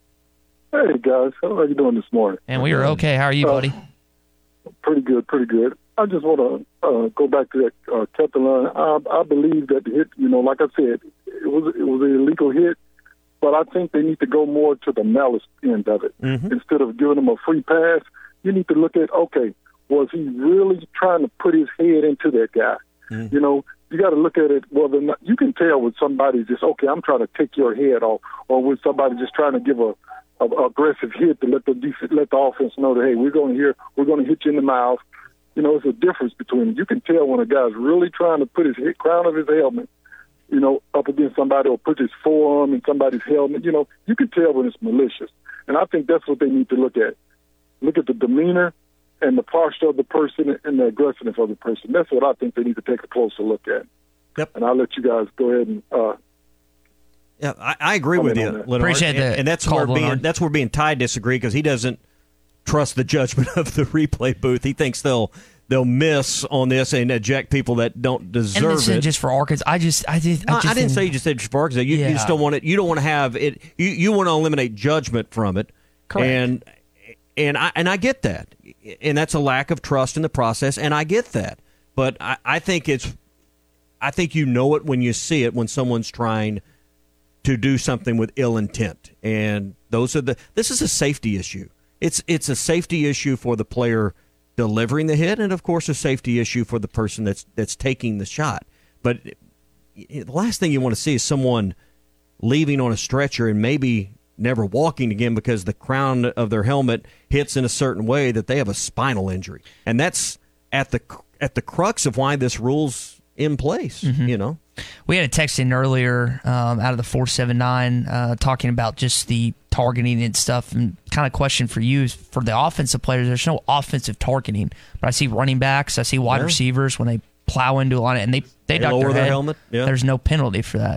L: Hey, guys. How are you doing this morning?
F: And we are okay. How are you,
L: Uh,
F: buddy?
L: Pretty good, pretty good. I just want to uh, go back to that uh, Kepler line. I, I believe that the hit, you know, like I said, it was it was an illegal hit, but I think they need to go more to the malice end of it.
G: Mm-hmm.
L: Instead of giving him a free pass, you need to look at, okay, was he really trying to put his head into that guy?
G: Mm-hmm.
L: You know, you got to look at it whether or not, you can tell when somebody's just, okay, I'm trying to take your head off, or when somebody just trying to give a, a, a aggressive hit to let the def- let the offense know that, hey, we're going to here, we're going to hit you in the mouth. You know, it's a difference between it. You can tell when a guy's really trying to put his hit, crown of his helmet, you know, up against somebody, or put his forearm in somebody's helmet. You know, you can tell when it's malicious. And I think that's what they need to look at. Look at the demeanor and the posture of the person and the aggressiveness of the person. That's what I think they need to take a closer look at.
G: Yep.
L: And I'll let you guys go ahead and uh,
G: Yeah, I, I agree with you, Leonard.
F: Appreciate
G: and,
F: that
G: and that's
F: call,
G: where being
F: Leonard.
G: that's where being Ty disagree because he doesn't trust the judgment of the replay booth. He thinks they'll they'll miss on this and eject people that don't deserve
F: And this
G: it.
F: isn't just for Arkansas. I just, I just,
G: No,
F: I, just
G: I didn't
F: think-
G: say you just said for Arkansas. You,
F: Yeah.
G: you just don't want it. You don't want to have it. You you want to eliminate judgment from it.
F: Correct.
G: And and I and I get that. And that's a lack of trust in the process. And I get that. But I, I think it's. I think you know it when you see it when someone's trying to do something with ill intent. And those are the. This is a safety issue. It's it's a safety issue for the player delivering the hit, and of course a safety issue for the person that's that's taking the shot. But the last thing you want to see is someone leaving on a stretcher and maybe never walking again because the crown of their helmet hits in a certain way that they have a spinal injury, and that's at the at the crux of why this rule's in place.
F: Mm-hmm.
G: You know,
F: We had a text in earlier um, out of the four seven nine uh, talking about just the targeting and stuff, and kind of question for you is for the offensive players, there's no offensive targeting, but I see running backs, I see wide
G: Yeah.
F: receivers when they plow into a line and they, they,
G: They
F: duck
G: lower
F: their,
G: their
F: head,
G: helmet, yeah.
F: there's no penalty for that.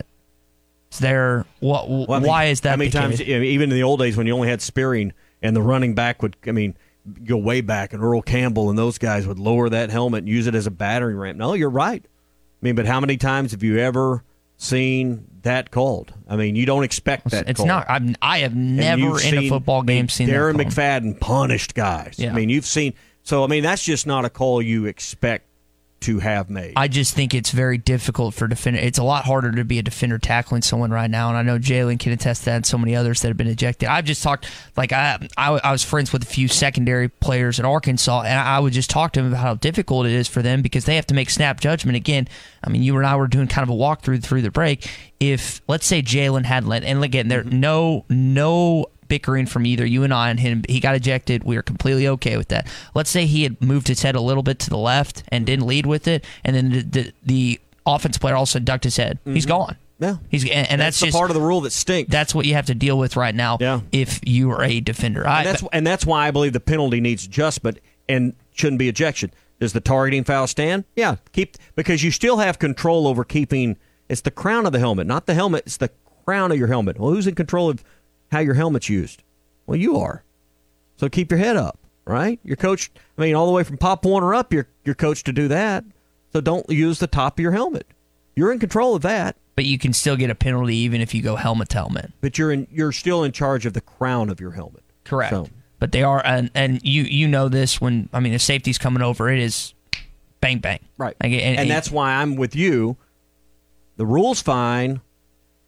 F: Is there, what,
G: Well, I mean,
F: why is that
G: How many
F: the
G: times,
F: case?
G: I mean, even in the old days when you only had Spearing and the running back would, I mean, go way back, and Earl Campbell and those guys would lower that helmet and use it as a battering ram. No, you're right. I mean, but how many times have you ever seen that called? I mean, you don't expect that
F: It's
G: called.
F: not. I've, I have
G: And
F: never
G: you've
F: in a
G: seen-
F: football game
G: I mean,
F: seen
G: Darren
F: that called.
G: McFadden punished guys.
F: Yeah.
G: I mean, you've seen. So, I mean, that's just not a call you expect to have made.
F: I just think it's very difficult for defender. It's a lot harder to be a defender tackling someone right now, and I know Jalen can attest to that, and so many others that have been ejected. I've just talked like I, I, I was friends with a few secondary players in Arkansas, and I would just talk to them about how difficult it is for them because they have to make snap judgment. Again, I mean, you and I were doing kind of a walkthrough through the break. If let's say Jalen had let, and again, there no no. bickering from either you and I and him. He got ejected. We are completely okay with that. Let's say he had moved his head a little bit to the left and didn't lead with it, and then the the, the offense player also ducked his head. He's gone.
G: Yeah,
F: he's and, and
G: that's,
F: that's,
G: the
F: just
G: part of the rule that stinks.
F: That's what you have to deal with right now.
G: Yeah.
F: If you are a defender, I,
G: and that's and that's why I believe the penalty needs adjustment and shouldn't be ejection. Does the targeting foul stand? Yeah, keep because you still have control over keeping. It's the crown of the helmet, not the helmet. It's the crown of your helmet. Well, who's in control of how your helmet's used? Well, you are. So keep your head up, right? You're coached. I mean, all the way from Pop Warner up, you're you're coached to do that. So don't use the top of your helmet. You're in control of that.
F: But you can still get a penalty even if you go helmet to helmet.
G: But you're in. You're still in charge of the crown of your helmet.
F: Correct.
G: So,
F: But they are, and, and you you know this when I mean the safety's coming over, it is bang bang.
G: right.
F: Like,
G: and,
F: and,
G: and that's why I'm with you. The rule's fine.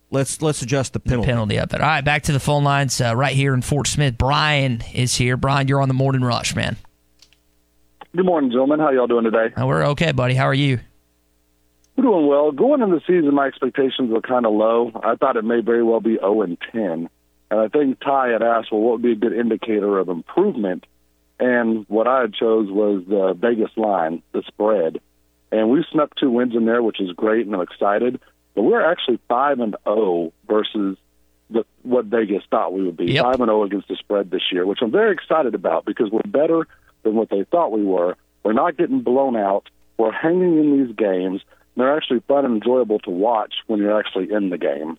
G: let's let's adjust the penalty.
F: The penalty of it. All right, back to the phone lines uh, right here in Fort Smith. Brian is here. Brian, you're on the Morning Rush, man.
M: Good morning, gentlemen. How y'all doing today?
F: Uh, we're okay, buddy. How are you?
M: We're doing well. Going into the season, my expectations were kind of low. I thought it may very well be oh and ten. And I think Ty had asked, well, what would be a good indicator of improvement? And what I had chose was the Vegas line, the spread. And we snuck two wins in there, which is great, and I'm excited. But we're actually five and oh versus the, what Vegas thought we would be.
F: Yep.
M: five and oh against the spread this year, which I'm very excited about because we're better than what they thought we were. We're not getting blown out. We're hanging in these games. They're actually fun and enjoyable to watch when you're actually in the game.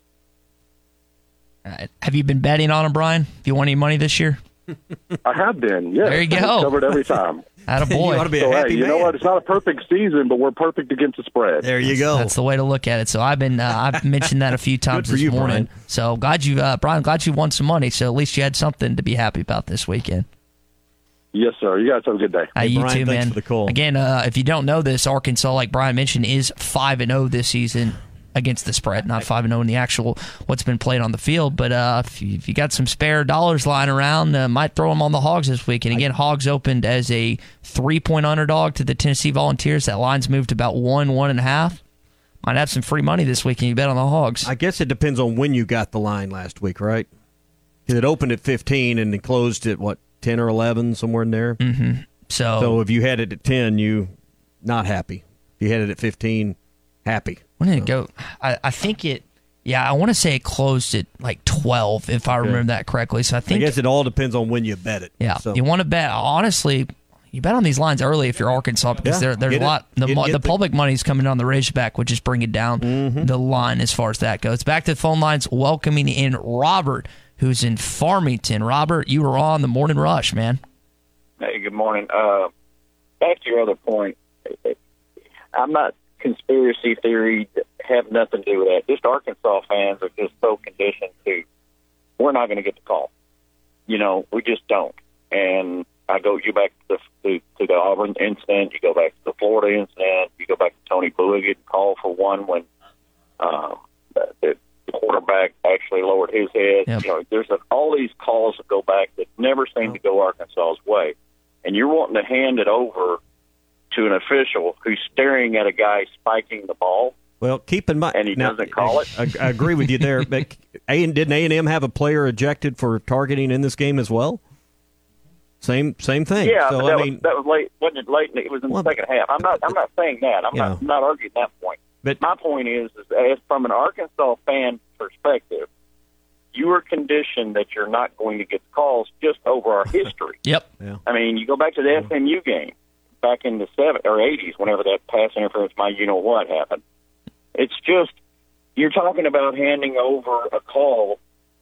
F: Uh, have you been betting on them, Brian? Have you won any money this year?
M: I have been, yes.
F: There you go.
M: Covered every time.
F: Attaboy.
G: You ought to be a
M: So,
G: happy
M: hey, you
G: man.
M: know what? It's not a perfect season, but we're perfect against the spread.
G: There you go.
F: That's the way to look at it. So I've been uh, I've mentioned that a few times
G: for
F: this
G: you,
F: morning.
G: Brian.
F: So glad you, uh, Brian. Glad you won some money. So at least you had something to be happy about this weekend.
M: Yes, sir. You guys have a good day.
F: Uh,
G: Hey,
F: you
G: Brian,
F: too,
G: thanks
F: man.
G: for the call.
F: Again, uh, if you don't know this, Arkansas, like Brian mentioned, is five and zero this season against the spread. Not five and zero in the actual what's been played on the field. But uh, if, you, if you got some spare dollars lying around, uh, might throw them on the Hogs this week. And again, Hogs opened as a three point underdog to the Tennessee Volunteers. That line's moved to about one, one and a half. Might have some free money this week, and you bet on the Hogs.
G: I guess it depends on when you got the line last week, right? Because it opened at fifteen and it closed at, what, ten or eleven, somewhere in there?
F: Mm-hmm. So,
G: So if you had it at ten, you not happy. If you had it at fifteen, happy.
F: when did it go? I, I think it, yeah, I want to say it closed at like twelve, if I remember that correctly. So I
G: I
F: think,
G: guess it all depends on when you bet it.
F: yeah,
G: So,
F: you want to bet, honestly, you bet on these lines early if you're Arkansas because
G: Yeah,
F: there, there's
G: get
F: a
G: it.
F: lot, the,
G: Get-
F: mo-
G: get
F: the
G: the-
F: public money's coming on the Razorback, which is bringing down
G: Mm-hmm.
F: the line as far as that goes. Back to the phone lines, welcoming in Robert, who's in Farmington. Robert, you were on the Morning Rush, man.
N: Hey, good morning. Uh, back to your other point, I'm not conspiracy theory, have nothing to do with that. Just Arkansas fans are just so conditioned to, we're not going to get the call. You know, we just don't. And I go you back to the, to, to the Auburn incident, you go back to the Florida incident, you go back to Tony Bowie getting called for one when um, the, the quarterback actually lowered his head.
F: Yep.
N: You know, there's a, all these calls that go back that never seem to go Arkansas's way. And you're wanting to hand it over to an official who's staring at a guy spiking the ball,
G: well, keep in mind.
N: and he
G: now,
N: doesn't call it.
G: I, I agree with you there. But a, didn't A and M have a player ejected for targeting in this game as well? Same same thing.
N: Yeah,
G: so,
N: but that,
G: I mean,
N: was, that was late. Wasn't it late? It was in
G: Well,
N: the second half. I'm not. I'm not saying that. I'm
G: Yeah.
N: not. I'm not arguing that point.
G: But
N: my point is, is as from an Arkansas fan perspective, you are conditioned that you're not going to get calls just over our history.
F: Yep.
G: Yeah.
N: I mean, you go back to the S M U game back in the seventies or eighties, whenever that pass interference, my you know what happened. It's just you're talking about handing over a call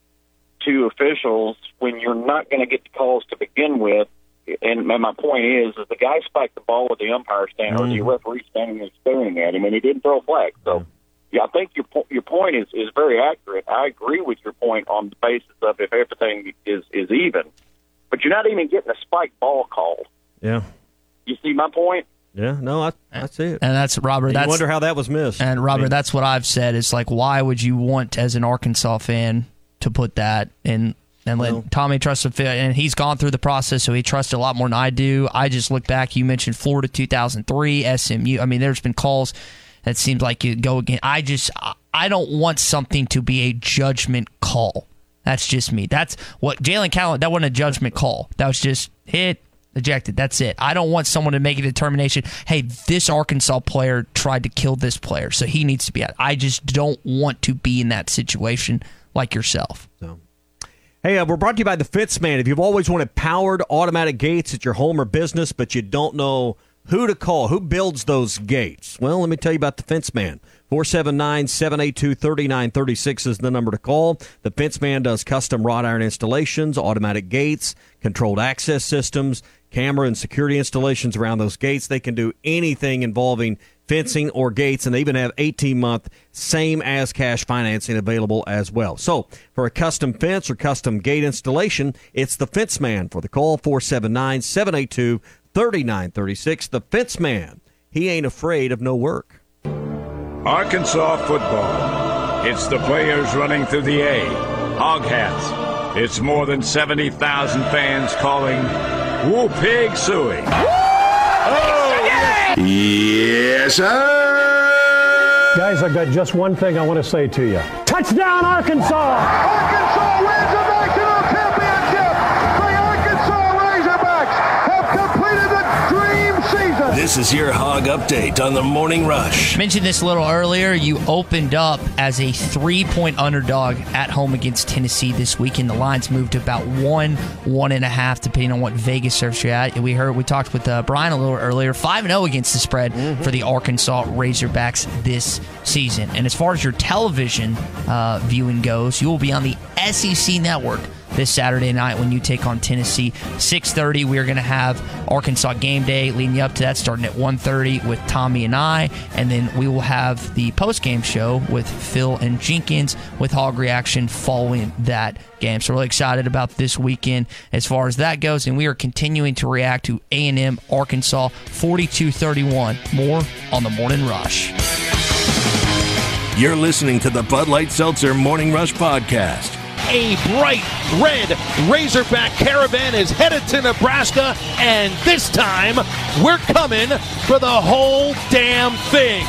N: to officials when you're not going to get the calls to begin with. And my point is, is the guy spiked the ball with the umpire standing or the referee standing there staring at him, and he didn't throw a flag. So, yeah, I think your po- your point is, is very accurate. I agree with your point on the basis of if everything is, is even, but you're not even getting a spiked ball called.
G: yeah.
N: You see my point?
G: Yeah, no, I, I see it.
F: And that's Robert.
G: And
F: That's
G: you wonder how that was missed.
F: And Robert,
G: I mean,
F: that's what I've said. It's like, why would you want, as an Arkansas fan, to put that in and let
G: Well-
F: Tommy trust the fit? And he's gone through the process, so he trusts a lot more than I do. I just look back. You mentioned Florida two thousand three, S M U. I mean, there's been calls that seems like you go again. I just, I don't want something to be a judgment call. That's just me. That's what Jalen Callan. That wasn't a judgment call. That was just hit. Ejected. That's it. I don't want someone to make a determination, hey, this Arkansas player tried to kill this player, so he needs to be out. I just don't want to be in that situation like yourself.
G: So. Hey, uh, we're brought to you by the Fence Man. If you've always wanted powered automatic gates at your home or business, but you don't know who to call, who builds those gates, well, let me tell you about the Fence Man. four seven nine, seven eight two, three nine three six is the number to call. The Fence Man does custom wrought iron installations, automatic gates, controlled access systems, camera and security installations around those gates. They can do anything involving fencing or gates, and they even have eighteen-month same-as-cash financing available as well. So for a custom fence or custom gate installation, it's the Fence Man. For the call, four seven nine, seven eight two, three nine three six. The Fence Man. He ain't afraid of no work.
O: Arkansas football It's the players running through the A. Hog hats. It's more than seventy thousand fans calling Woo Pig Suey.
P: Oh, yes, sir.
Q: Guys, I've got just one thing I want to say to you. Touchdown, Arkansas!
P: Arkansas Razorbacks in our championship! The Arkansas Razorbacks have completed the dream season!
B: This is your Hog Update on the Morning Rush.
F: Mentioned this a little earlier. You opened up as a three-point underdog at home against Tennessee this weekend. The lines moved to about one, one and a half, depending on what Vegas serves you at. We heard we talked with uh, Brian a little earlier. Five and zero against the spread mm-hmm. for the Arkansas Razorbacks this season. And as far as your television uh, viewing goes, you will be on the S E C Network this Saturday night when you take on Tennessee. six thirty, we are going to have Arkansas Game Day leading you up to that, starting at one thirty with Tommy and I. And then we will have the post-game show with Phil and Jenkins with Hog Reaction following that game. So really excited about this weekend as far as that goes. And we are continuing to react to A and M Arkansas forty-two thirty-one. More on the Morning Rush.
B: You're listening to the Bud Light Seltzer Morning Rush Podcast.
R: A bright red Razorback caravan is headed to Nebraska, and this time we're coming for the whole damn thing.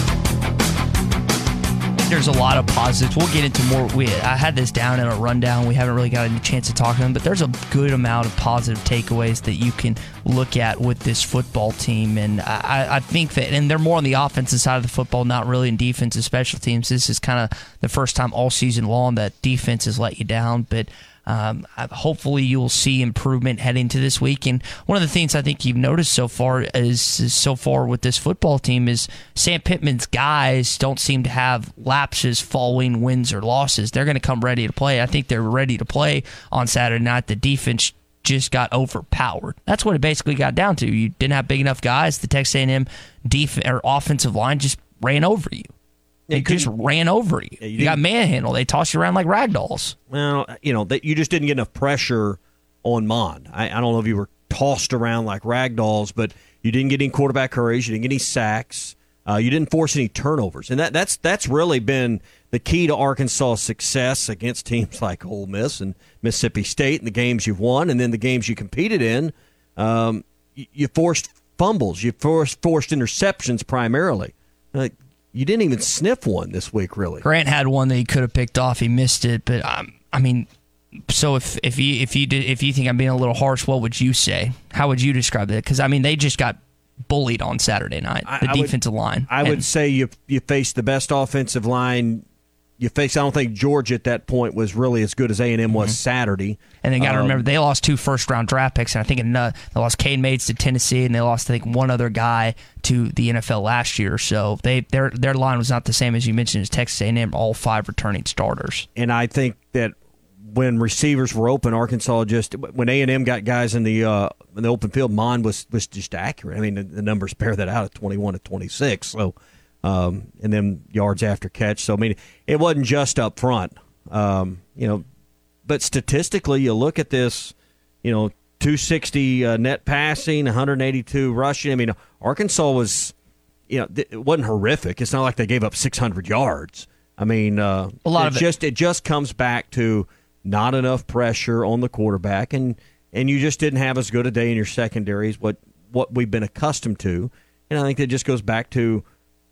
F: There's a lot of positives. We'll get into more. We, I had this down in a rundown. We haven't really got a chance to talk to them, but there's a good amount of positive takeaways that you can look at with this football team. And I, I think that, and they're more on the offensive side of the football, not really in defensive special teams. This is kind of the first time all season long that defense has let you down. But Um, hopefully you'll see improvement heading to this week. And one of the things I think you've noticed so far is, is so far with this football team is Sam Pittman's guys don't seem to have lapses following wins or losses. They're going to come ready to play. I think they're ready to play on Saturday night. The defense just got overpowered. That's what it basically got down to. You didn't have big enough guys. The Texas A and M def- or offensive line just ran over you. They just ran over you. Yeah, you, you got manhandled. They tossed you around like rag dolls.
G: Well, you know, that you just didn't get enough pressure on Mond. I, I don't know if you were tossed around like rag dolls, but you didn't get any quarterback hurries. You didn't get any sacks. Uh, you didn't force any turnovers. And that, that's that's really been the key to Arkansas' success against teams like Ole Miss and Mississippi State and the games you've won and then the games you competed in. Um, you, you forced fumbles. You forced, forced interceptions primarily. Uh, You didn't even sniff one this week, really.
F: Grant had one that he could have picked off. He missed it, but um, I mean, so if if you if you did if you think I'm being a little harsh, what would you say? How would you describe it? Because I mean, they just got bullied on Saturday night. The I, I defensive
G: would,
F: line.
G: I and, would say you you faced the best offensive line. You faced. I don't think Georgia at that point was really as good as A and M was mm-hmm. Saturday.
F: And they got to
G: um,
F: remember they lost two first round draft picks, and I think another, they lost Cade Mates to Tennessee, and they lost I think one other guy to the N F L last year. So they their their line was not the same as you mentioned as Texas A and M. All five returning starters.
G: And I think that when receivers were open, Arkansas just when A and M got guys in the uh, in the open field, Mond was was just accurate. I mean the, the numbers bear that out at twenty-one to twenty-six. So. Um, and then yards after catch. So, I mean, it wasn't just up front, um, you know, but statistically, you look at this, you know, two sixty uh, net passing, one eighty-two rushing. I mean, Arkansas was, you know, it wasn't horrific. It's not like they gave up six hundred yards. I mean, uh,
F: a lot
G: it
F: of it.
G: just it just comes back to not enough pressure on the quarterback, and, and you just didn't have as good a day in your secondary as what, what we've been accustomed to. And I think that just goes back to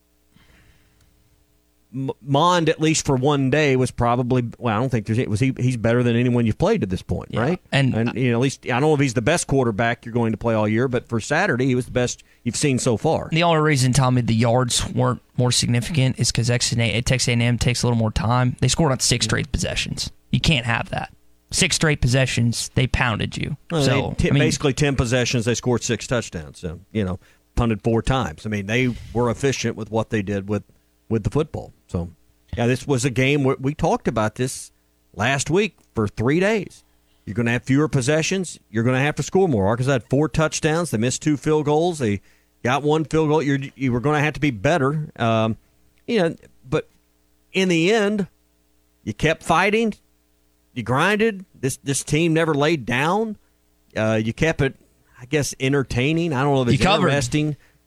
G: Mond, at least for one day, was probably well. I don't think there's was he. He's better than anyone you've played to this point,
F: yeah.
G: right?
F: And,
G: and you know, at least I don't know if he's the best quarterback you're going to play all year, but for Saturday, he was the best you've seen so far.
F: The only reason, Tommy, the yards weren't more significant is because Texas A and M takes a little more time. They scored on six straight possessions. You can't have that. Six straight possessions, they pounded you.
G: Well,
F: so
G: t-
F: I mean,
G: basically, ten possessions, they scored six touchdowns. So you know, punted four times. I mean, they were efficient with what they did with with the football. So. Yeah, this was a game where we talked about this last week for three days. You're going to have fewer possessions. You're going to have to score more. Arkansas had four touchdowns. They missed two field goals. They got one field goal. You're, you were going to have to be better. Um, you know, but in the end, you kept fighting. You grinded. This this team never laid down. Uh, you kept it, I guess, entertaining. I don't know if it's
F: you covered.
G: interesting.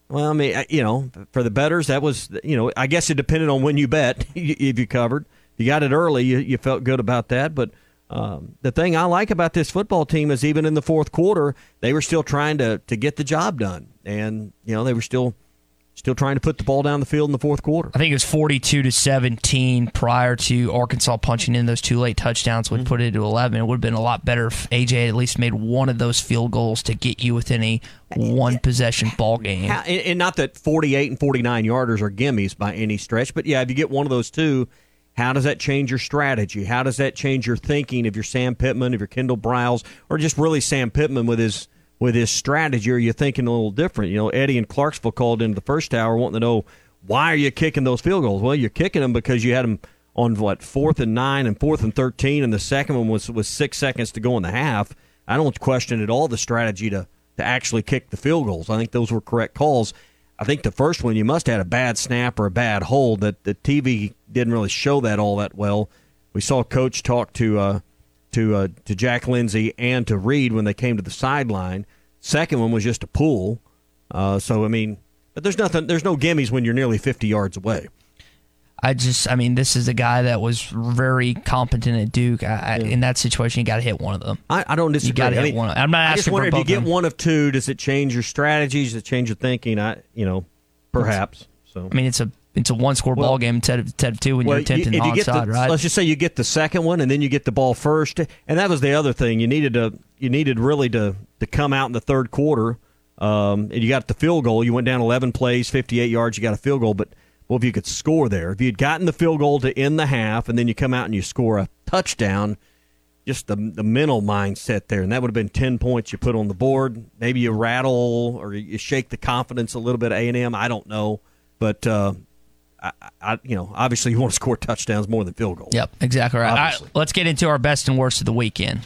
G: Well, I mean, you know, for the bettors, that was, you know, I guess it depended on when you bet, if you covered. If you got it early, you, you felt good about that. But um, the thing I like about this football team is even in the fourth quarter, they were still trying to, to get the job done. And, you know, they were still still trying to put the ball down the field in the fourth quarter.
F: I think it was forty-two to seventeen prior to Arkansas punching in those two late touchdowns, would mm-hmm. put it to eleven. It would have been a lot better if A J had at least made one of those field goals to get you within a one-possession ball game.
G: And not that forty-eight and forty-nine yarders are gimmies by any stretch, but, yeah, if you get one of those two, how does that change your strategy? How does that change your thinking if you're Sam Pittman, if you're Kendall Briles, or just really Sam Pittman with his with his strategy? Or are you thinking a little different? You know, Eddie in Clarksville called into the first hour wanting to know, why are you kicking those field goals? Well, you're kicking them because you had them on, what, fourth and nine and fourth and thirteen, and the second one was, was six seconds to go in the half. I don't question at all the strategy to, to actually kick the field goals. I think those were correct calls. I think the first one, you must have had a bad snap or a bad hold. That the T V didn't really show that all that well. We saw Coach talk to uh, to uh, to Jack Lindsey and to Reed when they came to the sideline. Second one was just a pull. Uh, so I mean, but there's nothing. There's no gimmies when you're nearly fifty yards away.
F: I just, I mean, this is a guy that was very competent at Duke. I, yeah. In that situation, you got to hit one of them.
G: I, I don't disagree.
F: You got to
G: I
F: hit
G: mean,
F: one. Of, I'm not
G: I
F: asking
G: just wonder
F: for
G: if you
F: both
G: get one of two, does it change your strategies? Does it change your thinking? I, you know, perhaps. So
F: I mean, it's a it's a one score
G: well,
F: ball game instead of, instead of two when
G: well,
F: you're attempting
G: you,
F: the onside,
G: the,
F: right?
G: Let's just say you get the second one and then you get the ball first, and that was the other thing. You needed to you needed really to to come out in the third quarter. Um, and you got the field goal. You went down eleven plays, fifty-eight yards. You got a field goal, but well, if you could score there, if you had gotten the field goal to end the half, and then you come out and you score a touchdown, just the the mental mindset there, and that would have been ten points you put on the board. Maybe you rattle or you shake the confidence a little bit of A and M. I don't know, but uh, I, I, you know, obviously you want to score touchdowns more than field goals.
F: Yep, exactly right. All right, let's get into our best and worst of the weekend.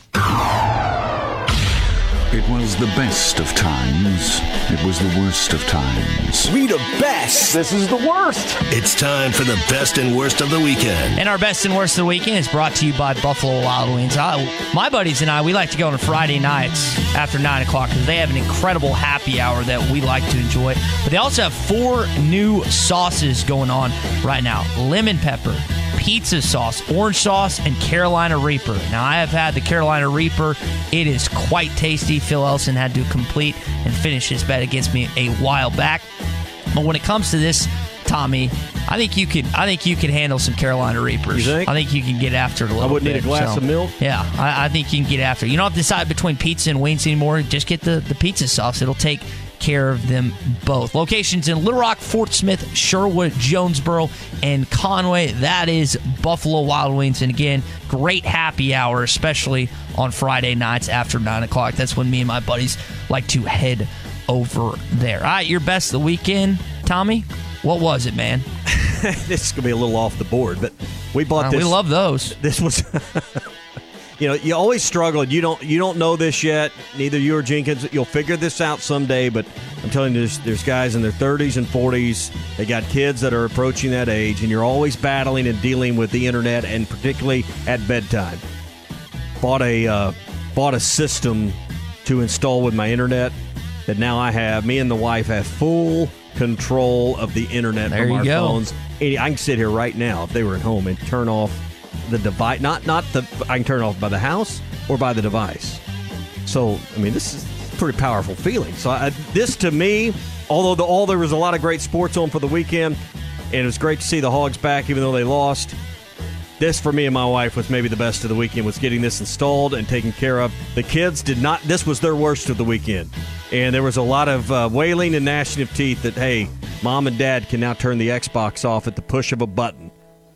S: It was the best of times. It was the worst of times.
B: We the best.
Q: This is the worst.
B: It's time for the best and worst of the weekend.
F: And our best and worst of the weekend is brought to you by Buffalo Wild Wings. I, my buddies and I, we like to go on Friday nights after nine o'clock because they have an incredible happy hour that we like to enjoy. But they also have four new sauces going on right now. Lemon pepper, pizza sauce, orange sauce, and Carolina Reaper. Now, I have had the Carolina Reaper. It is quite tasty. Phil Elson had to complete and finish his bet against me a while back. But when it comes to this, Tommy, I think you could. I think you could handle some Carolina Reapers.
G: You think?
F: I think you can get after it a little bit.
G: I wouldn't
F: bit,
G: need a glass
F: so.
G: of milk.
F: Yeah, I, I think you can get after it. You don't have to decide between pizza and wings anymore. Just get the, the pizza sauce. It'll take care of them both. Locations in Little Rock, Fort Smith, Sherwood, Jonesboro, and Conway. That is Buffalo Wild Wings. And again, great happy hour, especially on Friday nights after nine o'clock. That's when me and my buddies like to head over there. All right, your best of the weekend, Tommy? What was it, man?
G: This is going to be a little off the board, but we bought
F: uh,
G: this.
F: We love those.
G: This was... You know, you always struggle. You don't you don't know this yet. Neither you or Jenkins. You'll figure this out someday. But I'm telling you, there's, there's guys in their thirties and forties. They got kids that are approaching that age, and you're always battling and dealing with the internet, and particularly at bedtime. Bought a uh, bought a system to install with my internet that now I have. Me and the wife have full control of the internet
F: there
G: from
F: you
G: our
F: go.
G: phones. I can sit here right now if they were at home and turn off the device, not not the. I can turn it off by the house or by the device. So I mean, this is a pretty powerful feeling. So I, this to me, although the, all there was a lot of great sports on for the weekend, and it was great to see the Hogs back, even though they lost. This for me and my wife was maybe the best of the weekend. Was getting this installed and taken care of. The kids did not. This was their worst of the weekend, and there was a lot of uh, wailing and gnashing of teeth that hey, mom and dad can now turn the Xbox off at the push of a button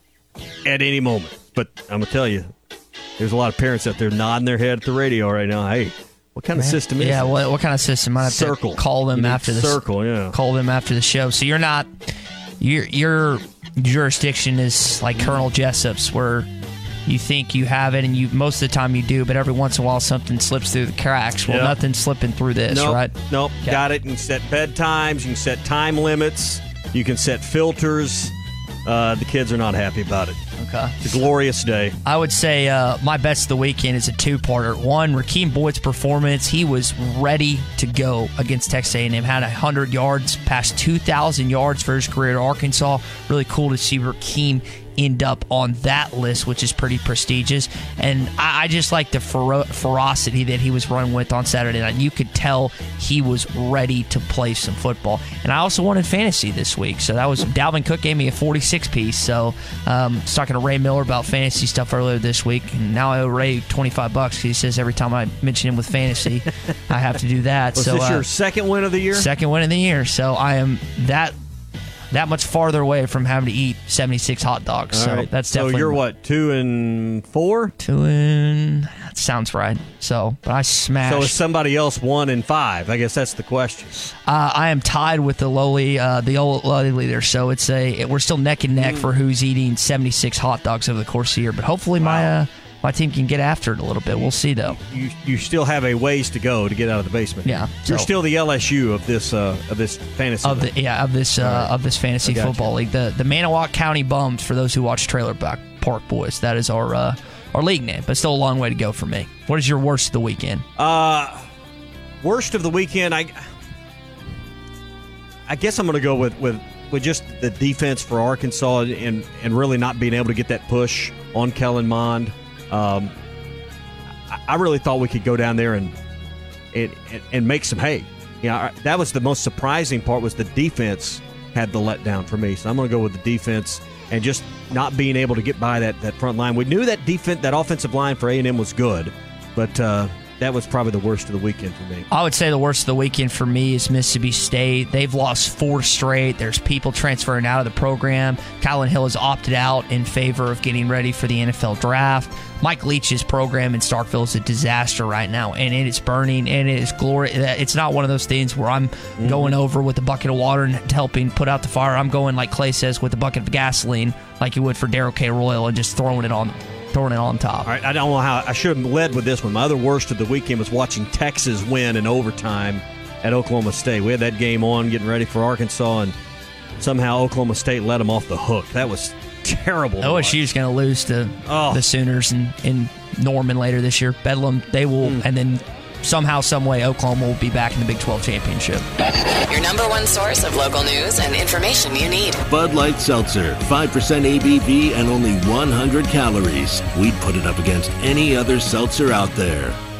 G: at any moment. But I'm going to tell you, there's a lot of parents out there nodding their head at the radio right now. Hey, what kind of system is
F: yeah,
G: it?
F: what, what kind of system? I have
G: Circle.
F: to call them after the
G: Circle, yeah.
F: Call them after the show. So you're not, your your jurisdiction is like Colonel Jessup's, where you think you have it, and you most of the time you do, but every once in a while something slips through the cracks. Well,
G: Yep.
F: nothing's slipping through this,
G: nope,
F: right?
G: Nope,
F: Okay.
G: got it. You can set bedtimes. You can set time limits. You can set filters. uh, the kids are not happy about it.
F: Okay.
G: It's a glorious day.
F: I would say uh, my best of the weekend is a two-parter. One, Rakeem Boyd's performance. He was ready to go against Texas A and M. Had one hundred yards, passed two thousand yards for his career at Arkansas. Really cool to see Rakeem end up on that list, which is pretty prestigious. And I, I just like the fero- ferocity that he was running with on Saturday night. You could tell he was ready to play some football. And I also wanted fantasy this week, so that was Dalvin Cook gave me a forty-six piece. So um, I was talking to Ray Miller about fantasy stuff earlier this week, and now I owe Ray twenty-five bucks because he says every time I mention him with fantasy, I have to do that.
G: Was
F: so
G: this
F: uh,
G: your second win of the year?
F: Second win of the year. So I am that. That much farther away from having to eat seventy-six hot dogs.
G: All
F: so
G: right.
F: that's
G: so
F: definitely.
G: you're what, two and four?
F: Two and. That sounds right. So, but I smashed.
G: So is somebody else one and five? I guess that's the question.
F: Uh, I am tied with the lowly, uh, the old lowly leader. So it's a. We're still neck and neck mm. for who's eating seventy-six hot dogs over the course of the year. But hopefully wow. my. Uh, My team can get after it a little bit. We'll see, though.
G: You you still have a ways to go to get out of the basement.
F: Yeah,
G: you're
F: so.
G: still the L S U of this uh, of this fantasy
F: of the, yeah of this uh, right. of this fantasy football you. league. The the Manawak County Bums, for those who watch Trailer Park Boys. That is our uh, our league name, but still a long way to go for me. What is your worst of the weekend?
G: Uh, worst of the weekend, I I guess I'm going to go with, with with just the defense for Arkansas and and really not being able to get that push on Kellen Mond. Um, I really thought we could go down there and and, and make some hay. You know, that was the most surprising part, was the defense had the letdown for me. So I'm going to go with the defense and just not being able to get by that, that front line. We knew that defense, that offensive line for A and M was good, but uh, that was probably the worst of the weekend for me.
F: I would say the worst of the weekend for me is Mississippi State. They've lost four straight. There's people transferring out of the program. Kylan Hill has opted out in favor of getting ready for the N F L draft. Mike Leach's program in Starkville is a disaster right now, and it is burning, and it is glory. It's not one of those things where I'm mm-hmm. going over with a bucket of water and helping put out the fire. I'm going, like Clay says, with a bucket of gasoline, like you would for Darrell K. Royal, and just throwing it on throwing it on top.
G: All right, I don't know how I should have led with this one. My other worst of the weekend was watching Texas win in overtime at Oklahoma State. We had that game on, getting ready for Arkansas, and somehow Oklahoma State let them off the hook. That was terrible.
F: O S U's going to lose to oh. the Sooners in, in Norman later this year. Bedlam, they will, mm. and then somehow, some way, Oklahoma will be back in the Big twelve championship.
T: Your number one source of local news and information you need.
B: Bud Light Seltzer, five percent A B V and only one hundred calories. We'd put it up against any other seltzer out there.